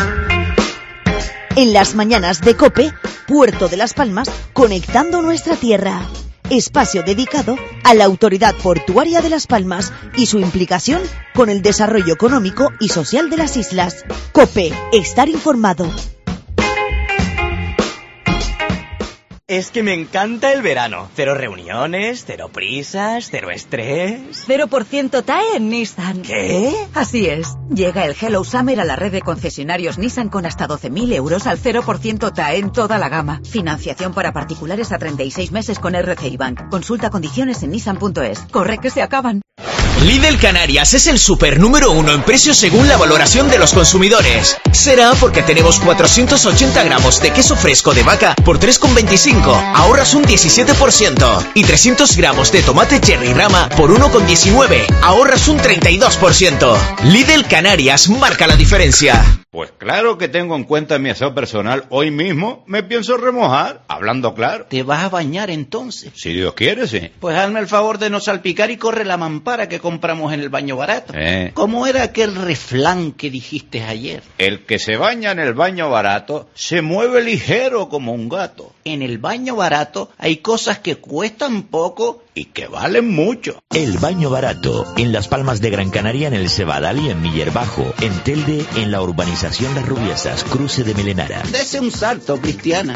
En las mañanas de COPE, Puerto de Las Palmas, conectando nuestra tierra. Espacio dedicado a la Autoridad Portuaria de Las Palmas y su implicación con el desarrollo económico y social de las islas. COPE, estar informado. Es que me encanta el verano. Cero reuniones, cero prisas, cero estrés. 0% TAE en Nissan. ¿Qué? Así es. Llega el Hello Summer a la red de concesionarios Nissan con hasta 12.000 euros al 0% TAE en toda la gama. Financiación para particulares a 36 meses con RCI Bank. Consulta condiciones en nissan.es. Corre que se acaban. Lidl Canarias es el super número 1 en precios según la valoración de los consumidores. Será porque tenemos 480 gramos de queso fresco de vaca por 3,25, ahorras un 17%. Y 300 gramos de tomate cherry rama por 1,19, ahorras un 32%. Lidl Canarias marca la diferencia. Pues claro que tengo en cuenta mi aseo personal. Hoy mismo me pienso remojar, hablando claro. ¿Te vas a bañar entonces? Si Dios quiere, sí. Pues hazme el favor de no salpicar y corre la mampara que compramos en el baño barato. ¿Cómo era aquel refrán que dijiste ayer? El que se baña en el baño barato se mueve ligero como un gato. En el baño barato hay cosas que cuestan poco y que valen mucho. El baño barato, en Las Palmas de Gran Canaria, en el Cebadal y en Miller Bajo, en Telde, en la urbanización Las Rubiesas, cruce de Melenara. Dese un salto, Cristiana.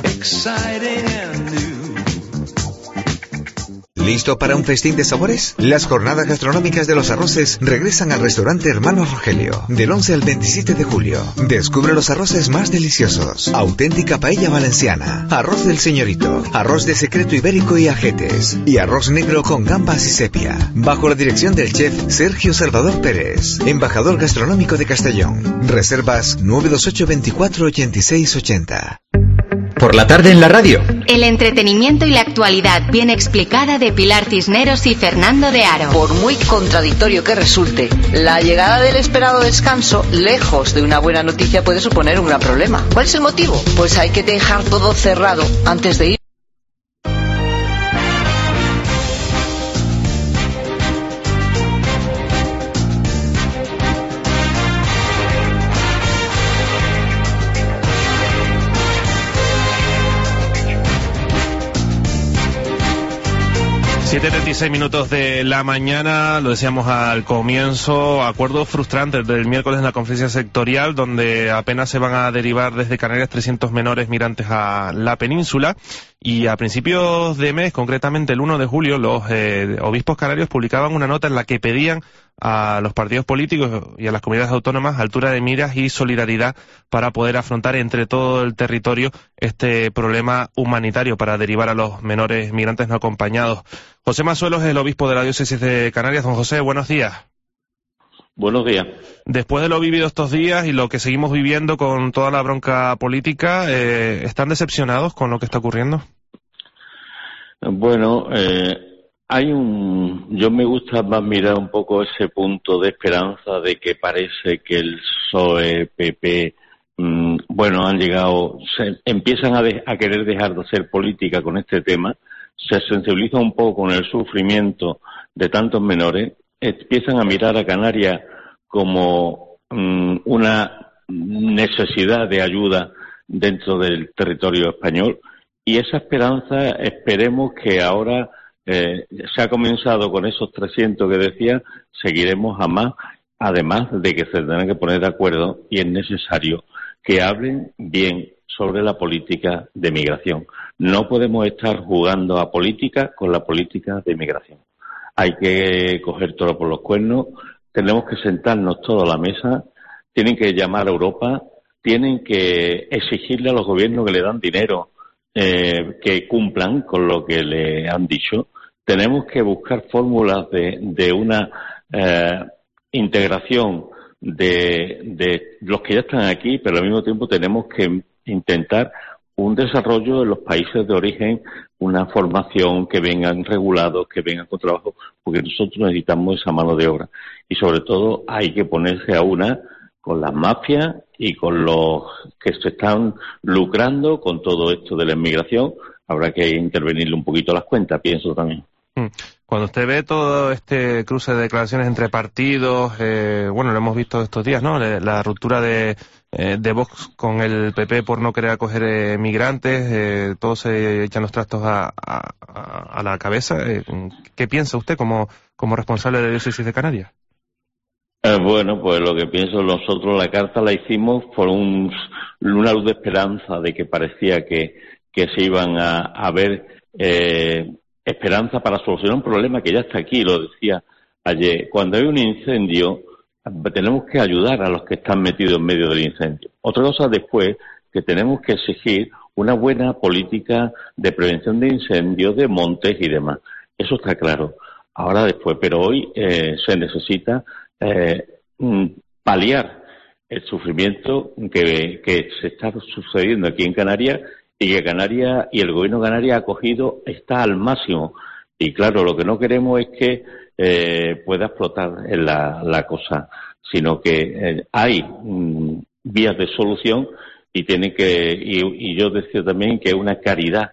¿Listo para un festín de sabores? Las jornadas gastronómicas de los arroces regresan al restaurante Hermanos Rogelio, del 11 al 27 de julio. Descubre los arroces más deliciosos. Auténtica paella valenciana, arroz del señorito, arroz de secreto ibérico y ajetes, y arroz negro con gambas y sepia. Bajo la dirección del chef Sergio Salvador Pérez, embajador gastronómico de Castellón. Reservas 928 24 86 80. Por la tarde en la radio. El entretenimiento y la actualidad bien explicada de Pilar Cisneros y Fernando de Aro. Por muy contradictorio que resulte, la llegada del esperado descanso, lejos de una buena noticia, puede suponer un gran problema. ¿Cuál es el motivo? Pues hay que dejar todo cerrado antes de ir. ...7:36 de la mañana, lo decíamos al comienzo, acuerdos frustrantes del miércoles en la conferencia sectorial, donde apenas se van a derivar desde Canarias 300 menores migrantes a la península, y a principios de mes, concretamente el 1 de julio, los obispos canarios publicaban una nota en la que pedían a los partidos políticos y a las comunidades autónomas altura de miras y solidaridad para poder afrontar entre todo el territorio este problema humanitario para derivar a los menores migrantes no acompañados. José Mazuelos es el obispo de la diócesis de Canarias. Don José, buenos días. Buenos días. Después de lo vivido estos días y lo que seguimos viviendo con toda la bronca política, ¿están decepcionados con lo que está ocurriendo? Bueno, yo me gusta más mirar un poco ese punto de esperanza de que parece que el PSOE, PP, han llegado, empiezan a querer dejar de hacer política con este tema, se sensibilizan un poco con el sufrimiento de tantos menores, empiezan a mirar a Canarias como una necesidad de ayuda dentro del territorio español, y esa esperanza esperemos que ahora se ha comenzado con esos 300 que decía, seguiremos a más, además de que se tendrán que poner de acuerdo y es necesario que hablen bien sobre la política de migración. No podemos estar jugando a política con la política de migración. Hay que coger todo por los cuernos, tenemos que sentarnos todos a la mesa, tienen que llamar a Europa, tienen que exigirle a los gobiernos que le dan dinero que cumplan con lo que le han dicho. Tenemos que buscar fórmulas de una integración de los que ya están aquí, pero al mismo tiempo tenemos que intentar un desarrollo en los países de origen, una formación, que vengan regulados, que vengan con trabajo, porque nosotros necesitamos esa mano de obra. Y sobre todo hay que ponerse a una con las mafias y con los que se están lucrando con todo esto de la inmigración. Habrá que intervenirle un poquito a las cuentas, pienso también. Cuando usted ve todo este cruce de declaraciones entre partidos, lo hemos visto estos días, ¿no? La ruptura de Vox con el PP por no querer acoger migrantes, todos se echan los trastos a la cabeza. ¿Qué piensa usted como responsable de Diócesis de Canarias? Pues lo que pienso, nosotros la carta la hicimos por una luz de esperanza de que parecía que que se iban a ver esperanza para solucionar un problema que ya está aquí, lo decía ayer. Cuando hay un incendio, tenemos que ayudar a los que están metidos en medio del incendio. Otra cosa después, que tenemos que exigir una buena política de prevención de incendios, de montes y demás. Eso está claro. Ahora después, pero hoy se necesita paliar el sufrimiento que se está sucediendo aquí en Canarias, y que Canarias y el gobierno de Canarias ha acogido, está al máximo. Y claro, lo que no queremos es que pueda explotar la cosa, sino que hay vías de solución y tiene que, y yo decía también que una caridad,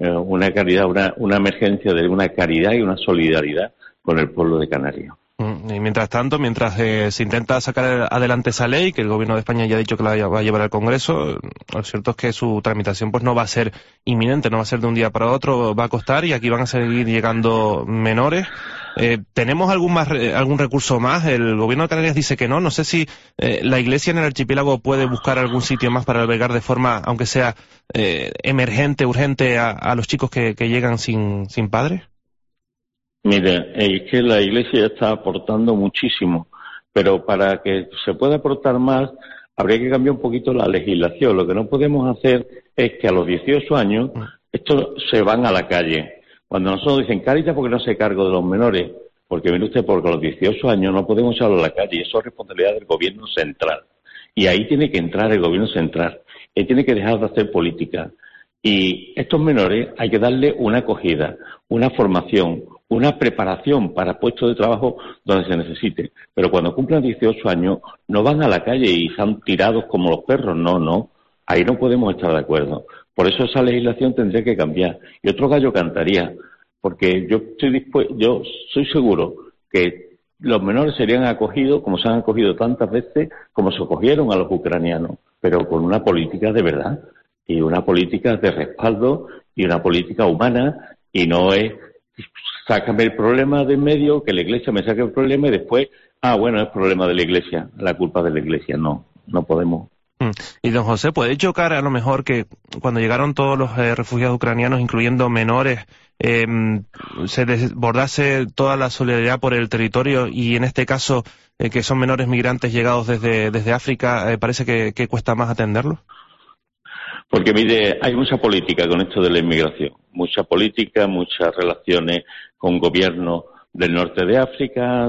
una emergencia de una caridad y una solidaridad con el pueblo de Canarias. Y mientras tanto, mientras se intenta sacar adelante esa ley, que el gobierno de España ya ha dicho que la va a llevar al Congreso, lo cierto es que su tramitación pues no va a ser inminente, no va a ser de un día para otro, va a costar, y aquí van a seguir llegando menores. ¿Tenemos algún recurso más? El gobierno de Canarias dice que no. No sé si la Iglesia en el archipiélago puede buscar algún sitio más para albergar de forma, aunque sea emergente, urgente, a los chicos que llegan sin padres. Mire, es que la Iglesia ya está aportando muchísimo, pero para que se pueda aportar más habría que cambiar un poquito la legislación. Lo que no podemos hacer es que a los 18 años estos se van a la calle. Cuando nosotros dicen Cáritas, ¿por qué no se cargo de los menores? Porque mire usted, porque a los 18 años no podemos echarlo a la calle, y eso es responsabilidad del gobierno central. Y ahí tiene que entrar el gobierno central, él tiene que dejar de hacer política. Y estos menores hay que darle una acogida, una formación, una preparación para puestos de trabajo donde se necesite. Pero cuando cumplan 18 años no van a la calle y están tirados como los perros. No. Ahí no podemos estar de acuerdo. Por eso esa legislación tendría que cambiar. Y otro gallo cantaría, porque yo soy seguro que los menores serían acogidos como se han acogido tantas veces, como se acogieron a los ucranianos, pero con una política de verdad, y una política de respaldo, y una política humana, y no es sácame el problema de en medio, que la Iglesia me saque el problema y después, es problema de la Iglesia, la culpa de la Iglesia. No podemos. Y don José, ¿puede chocar a lo mejor que cuando llegaron todos los refugiados ucranianos, incluyendo menores, se desbordase toda la solidaridad por el territorio, y en este caso, que son menores migrantes llegados desde África, parece que cuesta más atenderlos? Porque, mire, hay mucha política con esto de la inmigración. Mucha política, muchas relaciones con gobiernos del norte de África,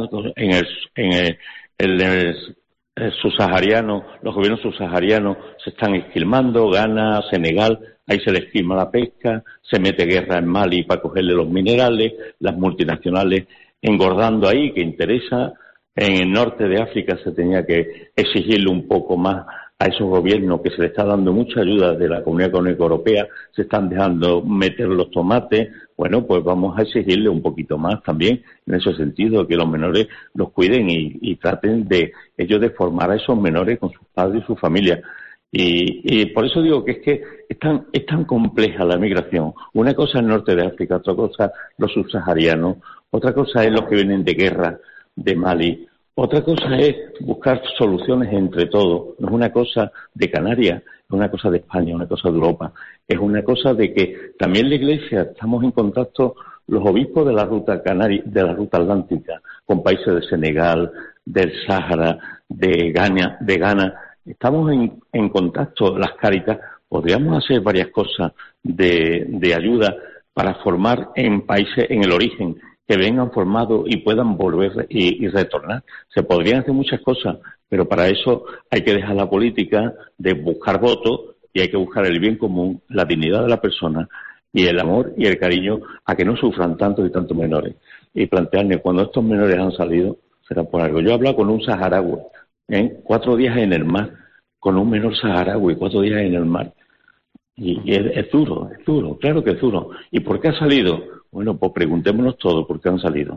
en el subsahariano, los gobiernos subsaharianos se están esquilmando, Ghana, Senegal, ahí se les esquilma la pesca, se mete guerra en Mali para cogerle los minerales, las multinacionales engordando ahí, que interesa. En el norte de África se tenía que exigirle un poco más a esos gobiernos, que se les está dando mucha ayuda de la Comunidad Económica Europea, se están dejando meter los tomates. Bueno, pues vamos a exigirle un poquito más también en ese sentido, que los menores los cuiden y traten de ellos de formar a esos menores con sus padres y sus familias. Y por eso digo que es tan compleja la migración. Una cosa es el norte de África, otra cosa los subsaharianos, otra cosa es los que vienen de guerra de Mali. Otra cosa es buscar soluciones entre todos. No es una cosa de Canarias, es una cosa de España, una cosa de Europa. Es una cosa de que también la Iglesia, estamos en contacto los obispos de la ruta atlántica, con países de Senegal, del Sáhara, de Ghana. Estamos en contacto, las Cáritas. Podríamos hacer varias cosas de ayuda para formar en países, en el origen, que vengan formados y puedan volver y retornar. Se podrían hacer muchas cosas, pero para eso hay que dejar la política de buscar votos, y hay que buscar el bien común, la dignidad de la persona y el amor y el cariño a que no sufran tantos y tantos menores. Y plantearme, cuando estos menores han salido, será por algo. Yo he hablado con un saharaui, 4 días en el mar, con un menor saharaui, 4 días en el mar. Y es duro, claro que es duro. ¿Y por qué ha salido? Bueno, pues preguntémonos todos por qué han salido.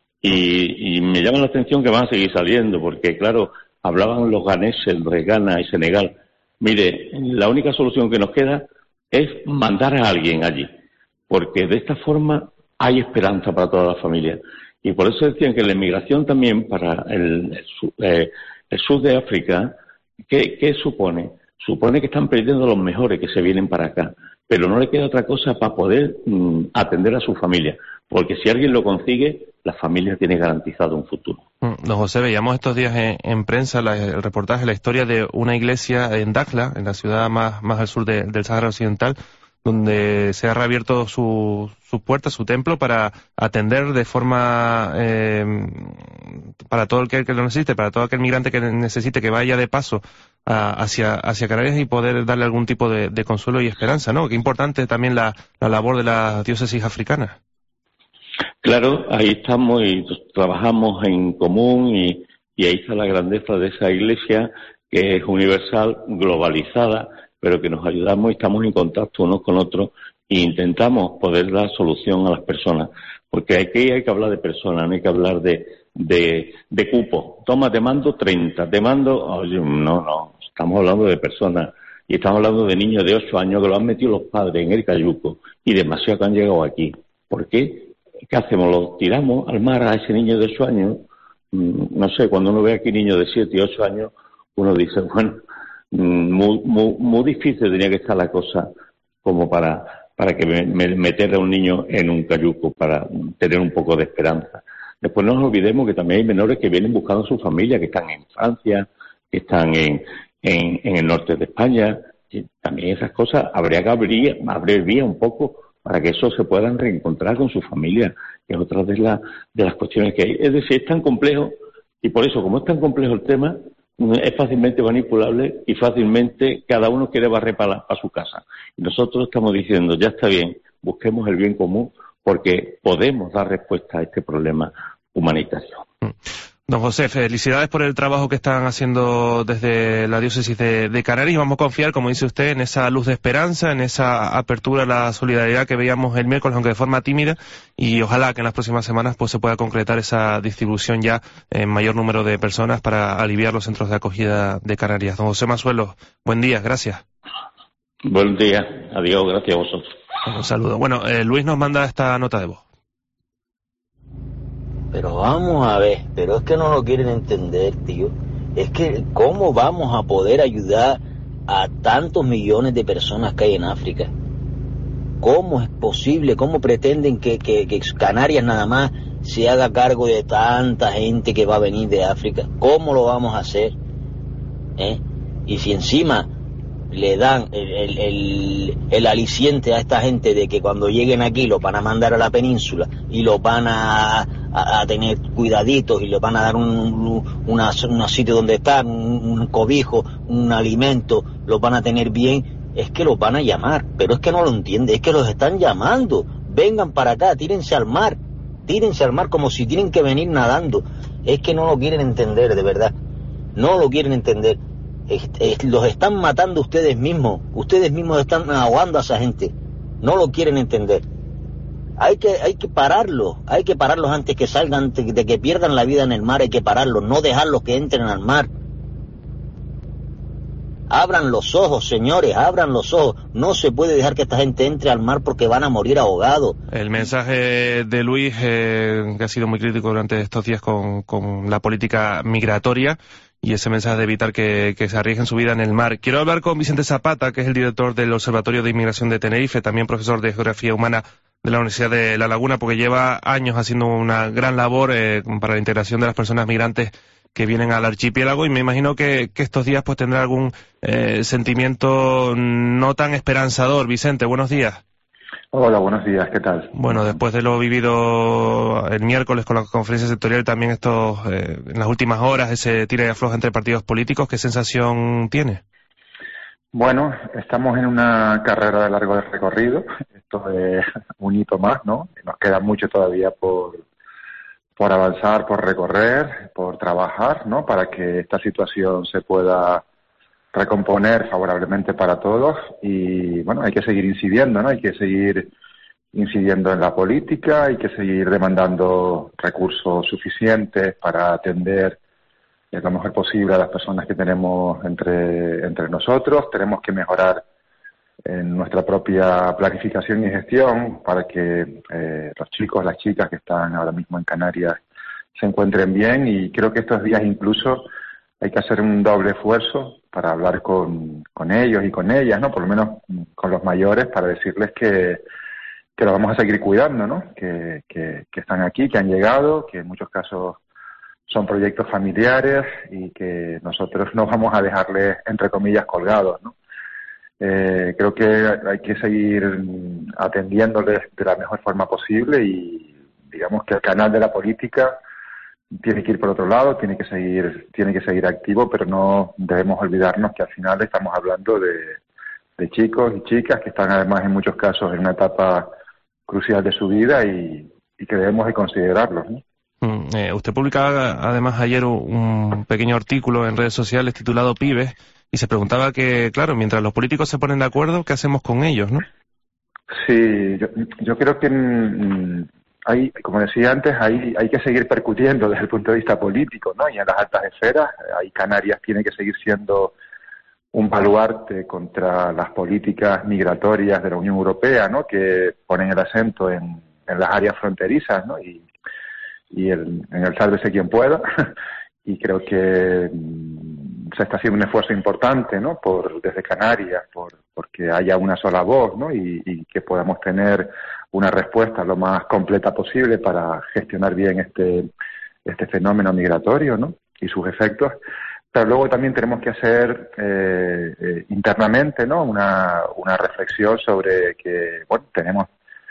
Y me llama la atención que van a seguir saliendo, porque claro, hablaban los ganeses de Ghana y Senegal. Mire, la única solución que nos queda es mandar a alguien allí, porque de esta forma hay esperanza para toda la familia. Y por eso decían que la inmigración también para el sur de África, ¿qué supone? Supone que están perdiendo los mejores que se vienen para acá. pero no le queda otra cosa para poder atender a su familia, porque si alguien lo consigue, la familia tiene garantizado un futuro. Don José, veíamos estos días en prensa el reportaje, la historia de una iglesia en Dakhla, en la ciudad más al sur del Sáhara Occidental, donde se ha reabierto sus puertas, su templo, para atender de forma para todo el que lo necesite, para todo aquel migrante que necesite, que vaya de paso hacia Canarias, y poder darle algún tipo de consuelo y esperanza, ¿no? Qué importante también la labor de las diócesis africanas. Claro, ahí estamos y trabajamos en común y ahí está la grandeza de esa iglesia, que es universal, globalizada, pero que nos ayudamos y estamos en contacto unos con otros e intentamos poder dar solución a las personas, porque aquí hay que hablar de personas, no hay que hablar de cupo. Toma, te mando 30, te mando... Oye, no, estamos hablando de personas y estamos hablando de niños de 8 años que lo han metido los padres en el cayuco y demasiado que han llegado aquí. ¿Por qué? ¿Qué hacemos? ¿Lo tiramos al mar a ese niño de 8 años? No sé, cuando uno ve aquí niños de 7 y 8 años, uno dice, bueno, muy difícil tenía que estar la cosa como para que meter a un niño en un cayuco, para tener un poco de esperanza. Después no nos olvidemos que también hay menores que vienen buscando a su familia, que están en Francia, que están en el norte de España. Y también esas cosas habría que abrir vía un poco para que esos se puedan reencontrar con su familia, que es otra de las cuestiones que hay. Es decir, es tan complejo, y por eso, como es tan complejo el tema, es fácilmente manipulable y fácilmente cada uno quiere barrer para su casa. Y nosotros estamos diciendo, ya está bien, busquemos el bien común, porque podemos dar respuesta a este problema humanitario. Don José, felicidades por el trabajo que están haciendo desde la diócesis de Canarias. Vamos a confiar, como dice usted, en esa luz de esperanza, en esa apertura a la solidaridad que veíamos el miércoles, aunque de forma tímida, y ojalá que en las próximas semanas pues se pueda concretar esa distribución ya en mayor número de personas para aliviar los centros de acogida de Canarias. Don José Masuelo, buen día, gracias. Buen día, adiós, gracias a vosotros. Un saludo. Bueno, Luis nos manda esta nota de voz. Pero vamos a ver, pero es que no lo quieren entender, tío. Es que ¿cómo vamos a poder ayudar a tantos millones de personas que hay en África? ¿Cómo es posible? ¿Cómo pretenden que Canarias nada más se haga cargo de tanta gente que va a venir de África? ¿Cómo lo vamos a hacer? Y si encima le dan el aliciente a esta gente de que cuando lleguen aquí los van a mandar a la península y los van a tener cuidaditos y les van a dar un sitio donde estar, un cobijo, un alimento, los van a tener bien, es que los van a llamar, pero es que no lo entiende, es que los están llamando, vengan para acá, tírense al mar como si tienen que venir nadando, es que no lo quieren entender, de verdad, no lo quieren entender. Los están matando ustedes mismos están ahogando a esa gente, no lo quieren entender. Hay que pararlos antes que salgan, antes de que pierdan la vida en el mar, hay que pararlos, no dejarlos que entren al mar. Abran los ojos, señores, abran los ojos, no se puede dejar que esta gente entre al mar porque van a morir ahogados. El mensaje de Luis, que ha sido muy crítico durante estos días con la política migratoria, y ese mensaje de evitar que se arriesguen su vida en el mar. Quiero hablar con Vicente Zapata, que es el director del Observatorio de Inmigración de Tenerife, también profesor de Geografía Humana de la Universidad de La Laguna, porque lleva años haciendo una gran labor para la integración de las personas migrantes que vienen al archipiélago, y me imagino que estos días pues tendrá algún sentimiento no tan esperanzador. Vicente, buenos días. Hola, buenos días, ¿qué tal? Bueno, después de lo vivido el miércoles con la conferencia sectorial, también en las últimas horas, ese tira y afloja entre partidos políticos, ¿qué sensación tiene? Bueno, estamos en una carrera de largo recorrido, esto es un hito más, ¿no? Nos queda mucho todavía por avanzar, por recorrer, por trabajar, ¿no? Para que esta situación se pueda recomponer favorablemente para todos, y bueno, hay que seguir incidiendo, ¿no? Hay que seguir incidiendo en la política, hay que seguir demandando recursos suficientes para atender lo mejor posible a las personas que tenemos entre nosotros. Tenemos que mejorar en nuestra propia planificación y gestión para que los chicos, las chicas que están ahora mismo en Canarias se encuentren bien, y creo que estos días incluso hay que hacer un doble esfuerzo para hablar con ellos y con ellas, ¿no? Por lo menos con los mayores, para decirles que los vamos a seguir cuidando, ¿no? Que están aquí, que han llegado, que en muchos casos son proyectos familiares y que nosotros no vamos a dejarles, entre comillas, colgados, ¿no? Creo que hay que seguir atendiéndoles de la mejor forma posible y digamos que el canal de la política tiene que ir por otro lado, tiene que seguir activo, pero no debemos olvidarnos que al final estamos hablando de chicos y chicas que están además en muchos casos en una etapa crucial de su vida y que debemos de considerarlos, ¿no? Usted publicaba además ayer un pequeño artículo en redes sociales titulado Pibes y se preguntaba que, claro, mientras los políticos se ponen de acuerdo, ¿qué hacemos con ellos, no? Sí, yo creo que hay, como decía antes, hay que seguir percutiendo desde el punto de vista político, ¿no? Y en las altas esferas, ahí Canarias tiene que seguir siendo un baluarte contra las políticas migratorias de la Unión Europea, ¿no? Que ponen el acento en las áreas fronterizas, ¿no? Y en el sálvese quien pueda. Y creo que se está haciendo un esfuerzo importante, ¿no? Desde Canarias, porque haya una sola voz, ¿no? Y que podamos tener una respuesta lo más completa posible para gestionar bien este fenómeno migratorio, ¿no? Y sus efectos. Pero luego también tenemos que hacer internamente, ¿no? Una reflexión sobre que, bueno, tenemos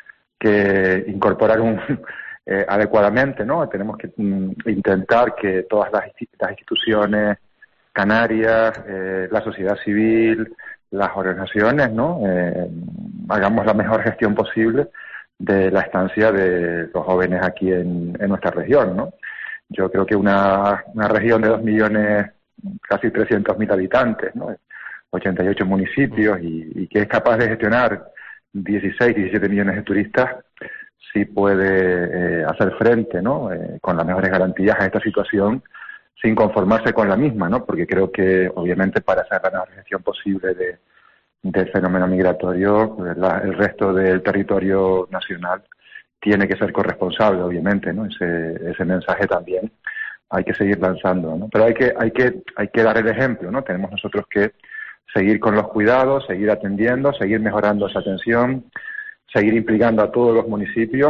que incorporar adecuadamente, ¿no? Tenemos que intentar que todas las instituciones canarias, la sociedad civil, las organizaciones, ¿no? Hagamos la mejor gestión posible de la estancia de los jóvenes aquí en nuestra región, ¿no? Yo creo que una región de 2 millones, casi 300.000 habitantes, ¿no? 88 municipios y que es capaz de gestionar 16, 17 millones de turistas, sí puede hacer frente, ¿no? Con las mejores garantías a esta situación, sin conformarse con la misma, ¿no? Porque creo que, obviamente, para hacer la mejor gestión posible del fenómeno migratorio, el resto del territorio nacional tiene que ser corresponsable, obviamente, ¿no? Ese mensaje también hay que seguir lanzando, ¿no? Pero hay que dar el ejemplo, ¿no? Tenemos nosotros que seguir con los cuidados, seguir atendiendo, seguir mejorando esa atención, seguir implicando a todos los municipios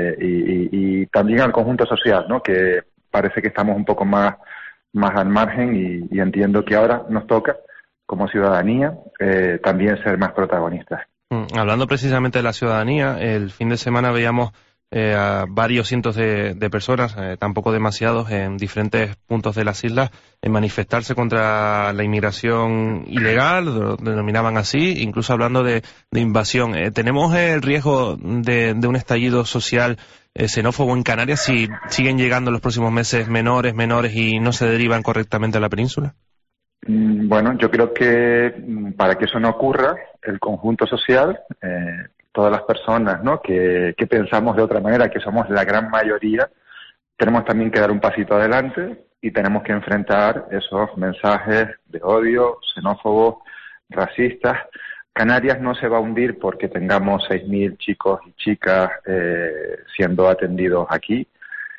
y también al conjunto social, ¿no? Que parece que estamos un poco más al margen y entiendo que ahora nos toca, como ciudadanía, también ser más protagonistas. Hablando precisamente de la ciudadanía, el fin de semana veíamos a varios cientos de personas, tampoco demasiados, en diferentes puntos de las islas, en manifestarse contra la inmigración ilegal, lo denominaban así, incluso hablando de invasión. ¿Tenemos el riesgo de un estallido social xenófobo en Canarias si siguen llegando en los próximos meses menores y no se derivan correctamente a la península? Bueno, yo creo que para que eso no ocurra, el conjunto social, todas las personas, ¿no? que pensamos de otra manera, que somos la gran mayoría, tenemos también que dar un pasito adelante y tenemos que enfrentar esos mensajes de odio, xenófobos, racistas. Canarias no se va a hundir porque tengamos 6.000 chicos y chicas siendo atendidos aquí.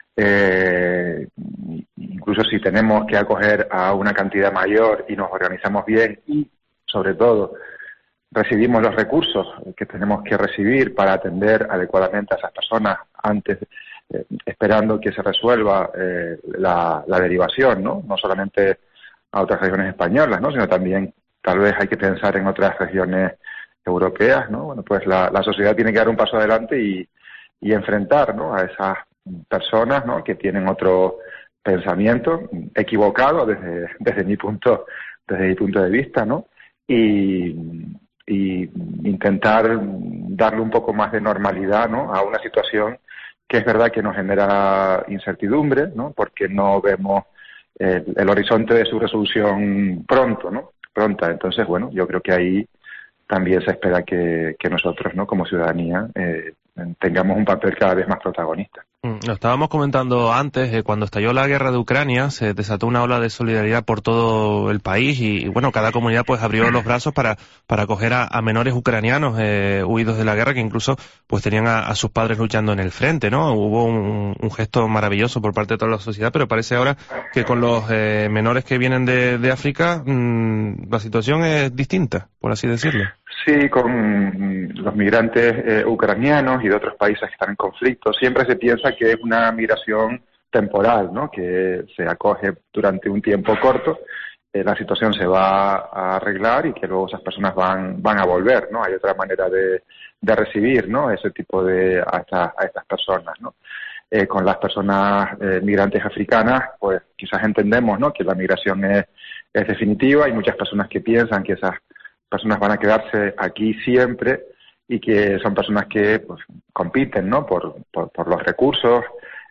Incluso si tenemos que acoger a una cantidad mayor y nos organizamos bien y, sobre todo, recibimos los recursos que tenemos que recibir para atender adecuadamente a esas personas antes, esperando que se resuelva la derivación, ¿no? No solamente a otras regiones españolas, ¿no? Sino también tal vez hay que pensar en otras regiones europeas, ¿no? Bueno, pues la sociedad tiene que dar un paso adelante y enfrentar, ¿no? A esas personas, ¿no? Que tienen otro pensamiento equivocado desde mi punto de vista, ¿no? Y intentar darle un poco más de normalidad, ¿no? A una situación que es verdad que nos genera incertidumbre, ¿no? Porque no vemos el horizonte de su resolución pronta. Entonces, bueno, yo creo que ahí también se espera que nosotros, ¿no? Como ciudadanía, tengamos un papel cada vez más protagonista. Lo estábamos comentando antes, cuando estalló la guerra de Ucrania, se desató una ola de solidaridad por todo el país y bueno, cada comunidad pues abrió los brazos para acoger a menores ucranianos huidos de la guerra, que incluso pues tenían a sus padres luchando en el frente, ¿no? Hubo un gesto maravilloso por parte de toda la sociedad, pero parece ahora que con los menores que vienen de África la situación es distinta, por así decirlo. Sí, con los migrantes ucranianos y de otros países que están en conflicto, siempre se piensa que es una migración temporal, ¿no? Que se acoge durante un tiempo corto, la situación se va a arreglar y que luego esas personas van a volver, ¿no? Hay otra manera de recibir, ¿no? Ese tipo a estas personas, ¿no? Con las personas migrantes africanas, pues quizás entendemos, ¿no? Que la migración es definitiva. Hay muchas personas que piensan que esas personas van a quedarse aquí siempre y que son personas que pues compiten, ¿no? Por los recursos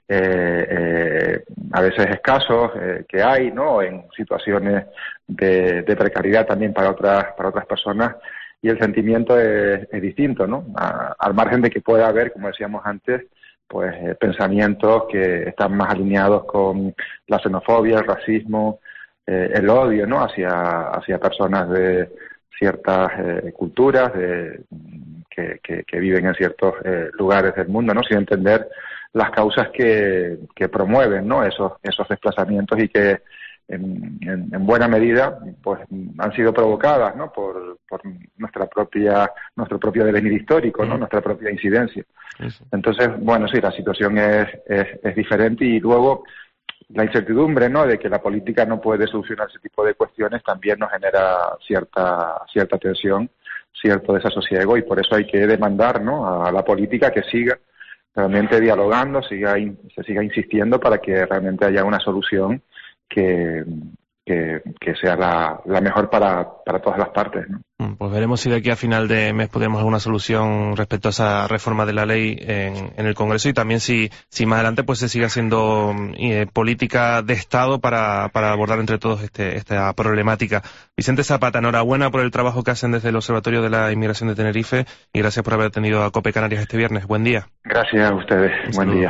a veces escasos que hay, ¿no? En situaciones de precariedad también para otras personas, y el sentimiento es distinto, ¿no? Al margen de que pueda haber, como decíamos antes, pues pensamientos que están más alineados con la xenofobia, el racismo, el odio, ¿no? hacia personas de ciertas culturas que viven en ciertos lugares del mundo, ¿no? Sin entender las causas que promueven, ¿no? esos desplazamientos y que en buena medida pues han sido provocadas, ¿no? por nuestro propio devenir histórico, ¿no? Nuestra propia incidencia. Entonces, bueno, sí, la situación es diferente, y luego la incertidumbre, ¿no? De que la política no puede solucionar ese tipo de cuestiones también nos genera cierta tensión, cierto desasosiego, y por eso hay que demandar, ¿no? A la política que siga realmente dialogando, se siga insistiendo para que realmente haya una solución que sea la mejor para todas las partes, ¿no? Pues veremos si de aquí a final de mes podemos alguna solución respecto a esa reforma de la ley en el Congreso, y también si más adelante pues se sigue haciendo política de Estado para abordar entre todos esta problemática. Vicente Zapata, enhorabuena por el trabajo que hacen desde el Observatorio de la Inmigración de Tenerife, y gracias por haber atendido a COPE Canarias este viernes. Buen día. Gracias a ustedes. Buen día.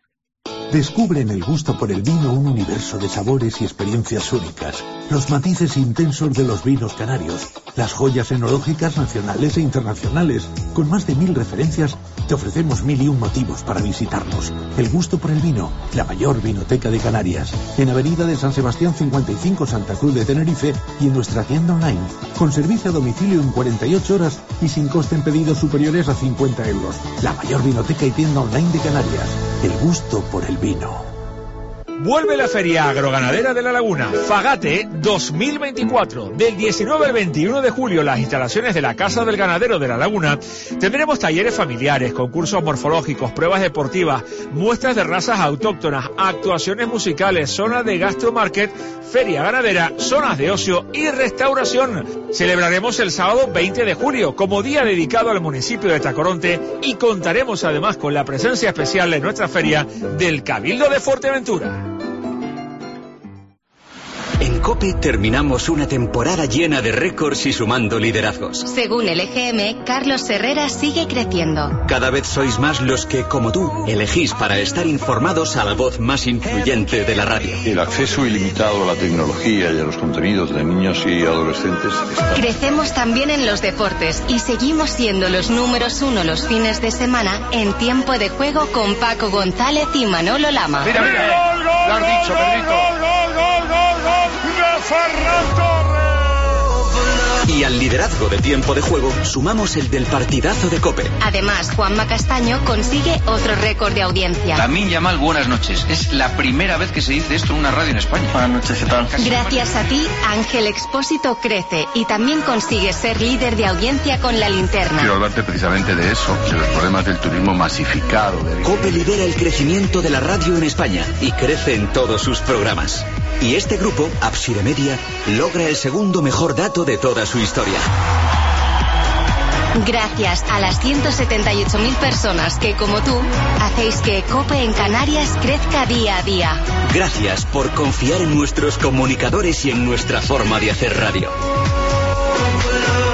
Descubre en el gusto por el vino un universo de sabores y experiencias únicas, los matices intensos de los vinos canarios, las joyas enológicas nacionales e internacionales. Con más de 1000 referencias, te ofrecemos 1001 motivos para visitarnos. El gusto por el vino, la mayor vinoteca de Canarias, en Avenida de San Sebastián 55, Santa Cruz de Tenerife, y en nuestra tienda online, con servicio a domicilio en 48 horas y sin coste en pedidos superiores a 50 euros. La mayor vinoteca y tienda online de Canarias. El gusto por el vino. Vuelve la Feria Agroganadera de La Laguna, Fagate 2024. Del 19 al 21 de julio, las instalaciones de la Casa del Ganadero de La Laguna, tendremos talleres familiares, concursos morfológicos, pruebas deportivas, muestras de razas autóctonas, actuaciones musicales, zonas de gastromarket, feria ganadera, zonas de ocio y restauración. Celebraremos el sábado 20 de julio como día dedicado al municipio de Tacoronte, y contaremos además con la presencia especial en nuestra feria del Cabildo de Fuerteventura. En COPE terminamos una temporada llena de récords y sumando liderazgos. Según el EGM, Carlos Herrera sigue creciendo. Cada vez sois más los que, como tú, elegís para estar informados a la voz más influyente de la radio. El acceso ilimitado a la tecnología y a los contenidos de niños y adolescentes está... Crecemos también en los deportes y seguimos siendo los números 1 los fines de semana en Tiempo de Juego con Paco González y Manolo Lama. Mira, lo has dicho, Pedrito. Y al liderazgo de Tiempo de Juego sumamos el del partidazo de COPE. Además, Juanma Castaño consigue otro récord de audiencia. Lamine Yamal, buenas noches. Es la primera vez que se dice esto en una radio en España. Buenas noches, ¿qué tal? Gracias a ti, Ángel Expósito crece y también consigue ser líder de audiencia con La Linterna. Quiero hablarte precisamente de eso, de los problemas del turismo masificado. COPE lidera el crecimiento de la radio en España y crece en todos sus programas. Y este grupo, Abside Media, logra el segundo mejor dato de toda su historia. Gracias a las 178.000 personas que, como tú, hacéis que COPE en Canarias crezca día a día. Gracias por confiar en nuestros comunicadores y en nuestra forma de hacer radio.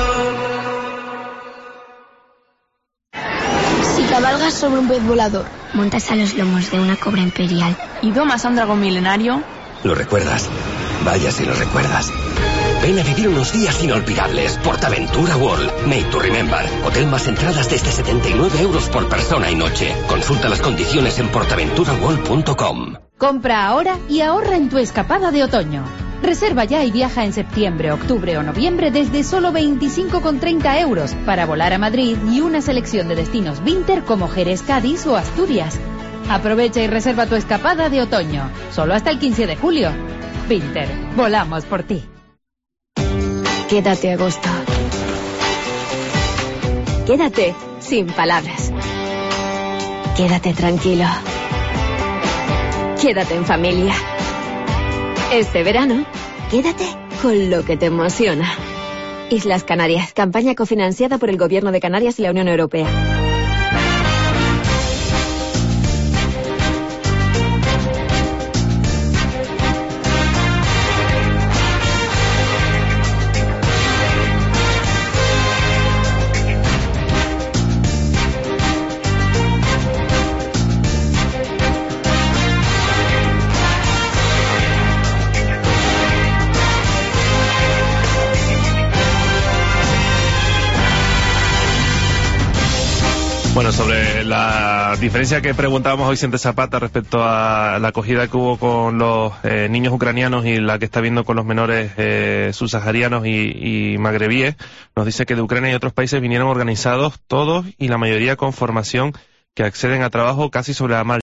Si cabalgas sobre un pez volador montas a los lomos de una cobra imperial y domas a un dragón milenario. ¿Lo recuerdas? Vaya si lo recuerdas. Ven a vivir unos días inolvidables. PortAventura World. Made to remember. Hotel más entradas desde 79 euros por persona y noche. Consulta las condiciones en portaventuraworld.com. Compra ahora y ahorra en tu escapada de otoño. Reserva ya y viaja en septiembre, octubre o noviembre desde solo 25,30 euros para volar a Madrid y una selección de destinos Vinter como Jerez, Cádiz o Asturias. Aprovecha y reserva tu escapada de otoño. Solo hasta el 15 de julio. Vinter, volamos por ti. Quédate a gusto. Quédate sin palabras. Quédate tranquilo. Quédate en familia. Este verano, quédate con lo que te emociona. Islas Canarias, campaña cofinanciada por el Gobierno de Canarias y la Unión Europea. Bueno, sobre la diferencia que preguntábamos a Vicente Zapata respecto a la acogida que hubo con los niños ucranianos y la que está viendo con los menores subsaharianos y magrebíes, nos dice que de Ucrania y otros países vinieron organizados todos y la mayoría con formación que acceden a trabajo casi sobre la marcha.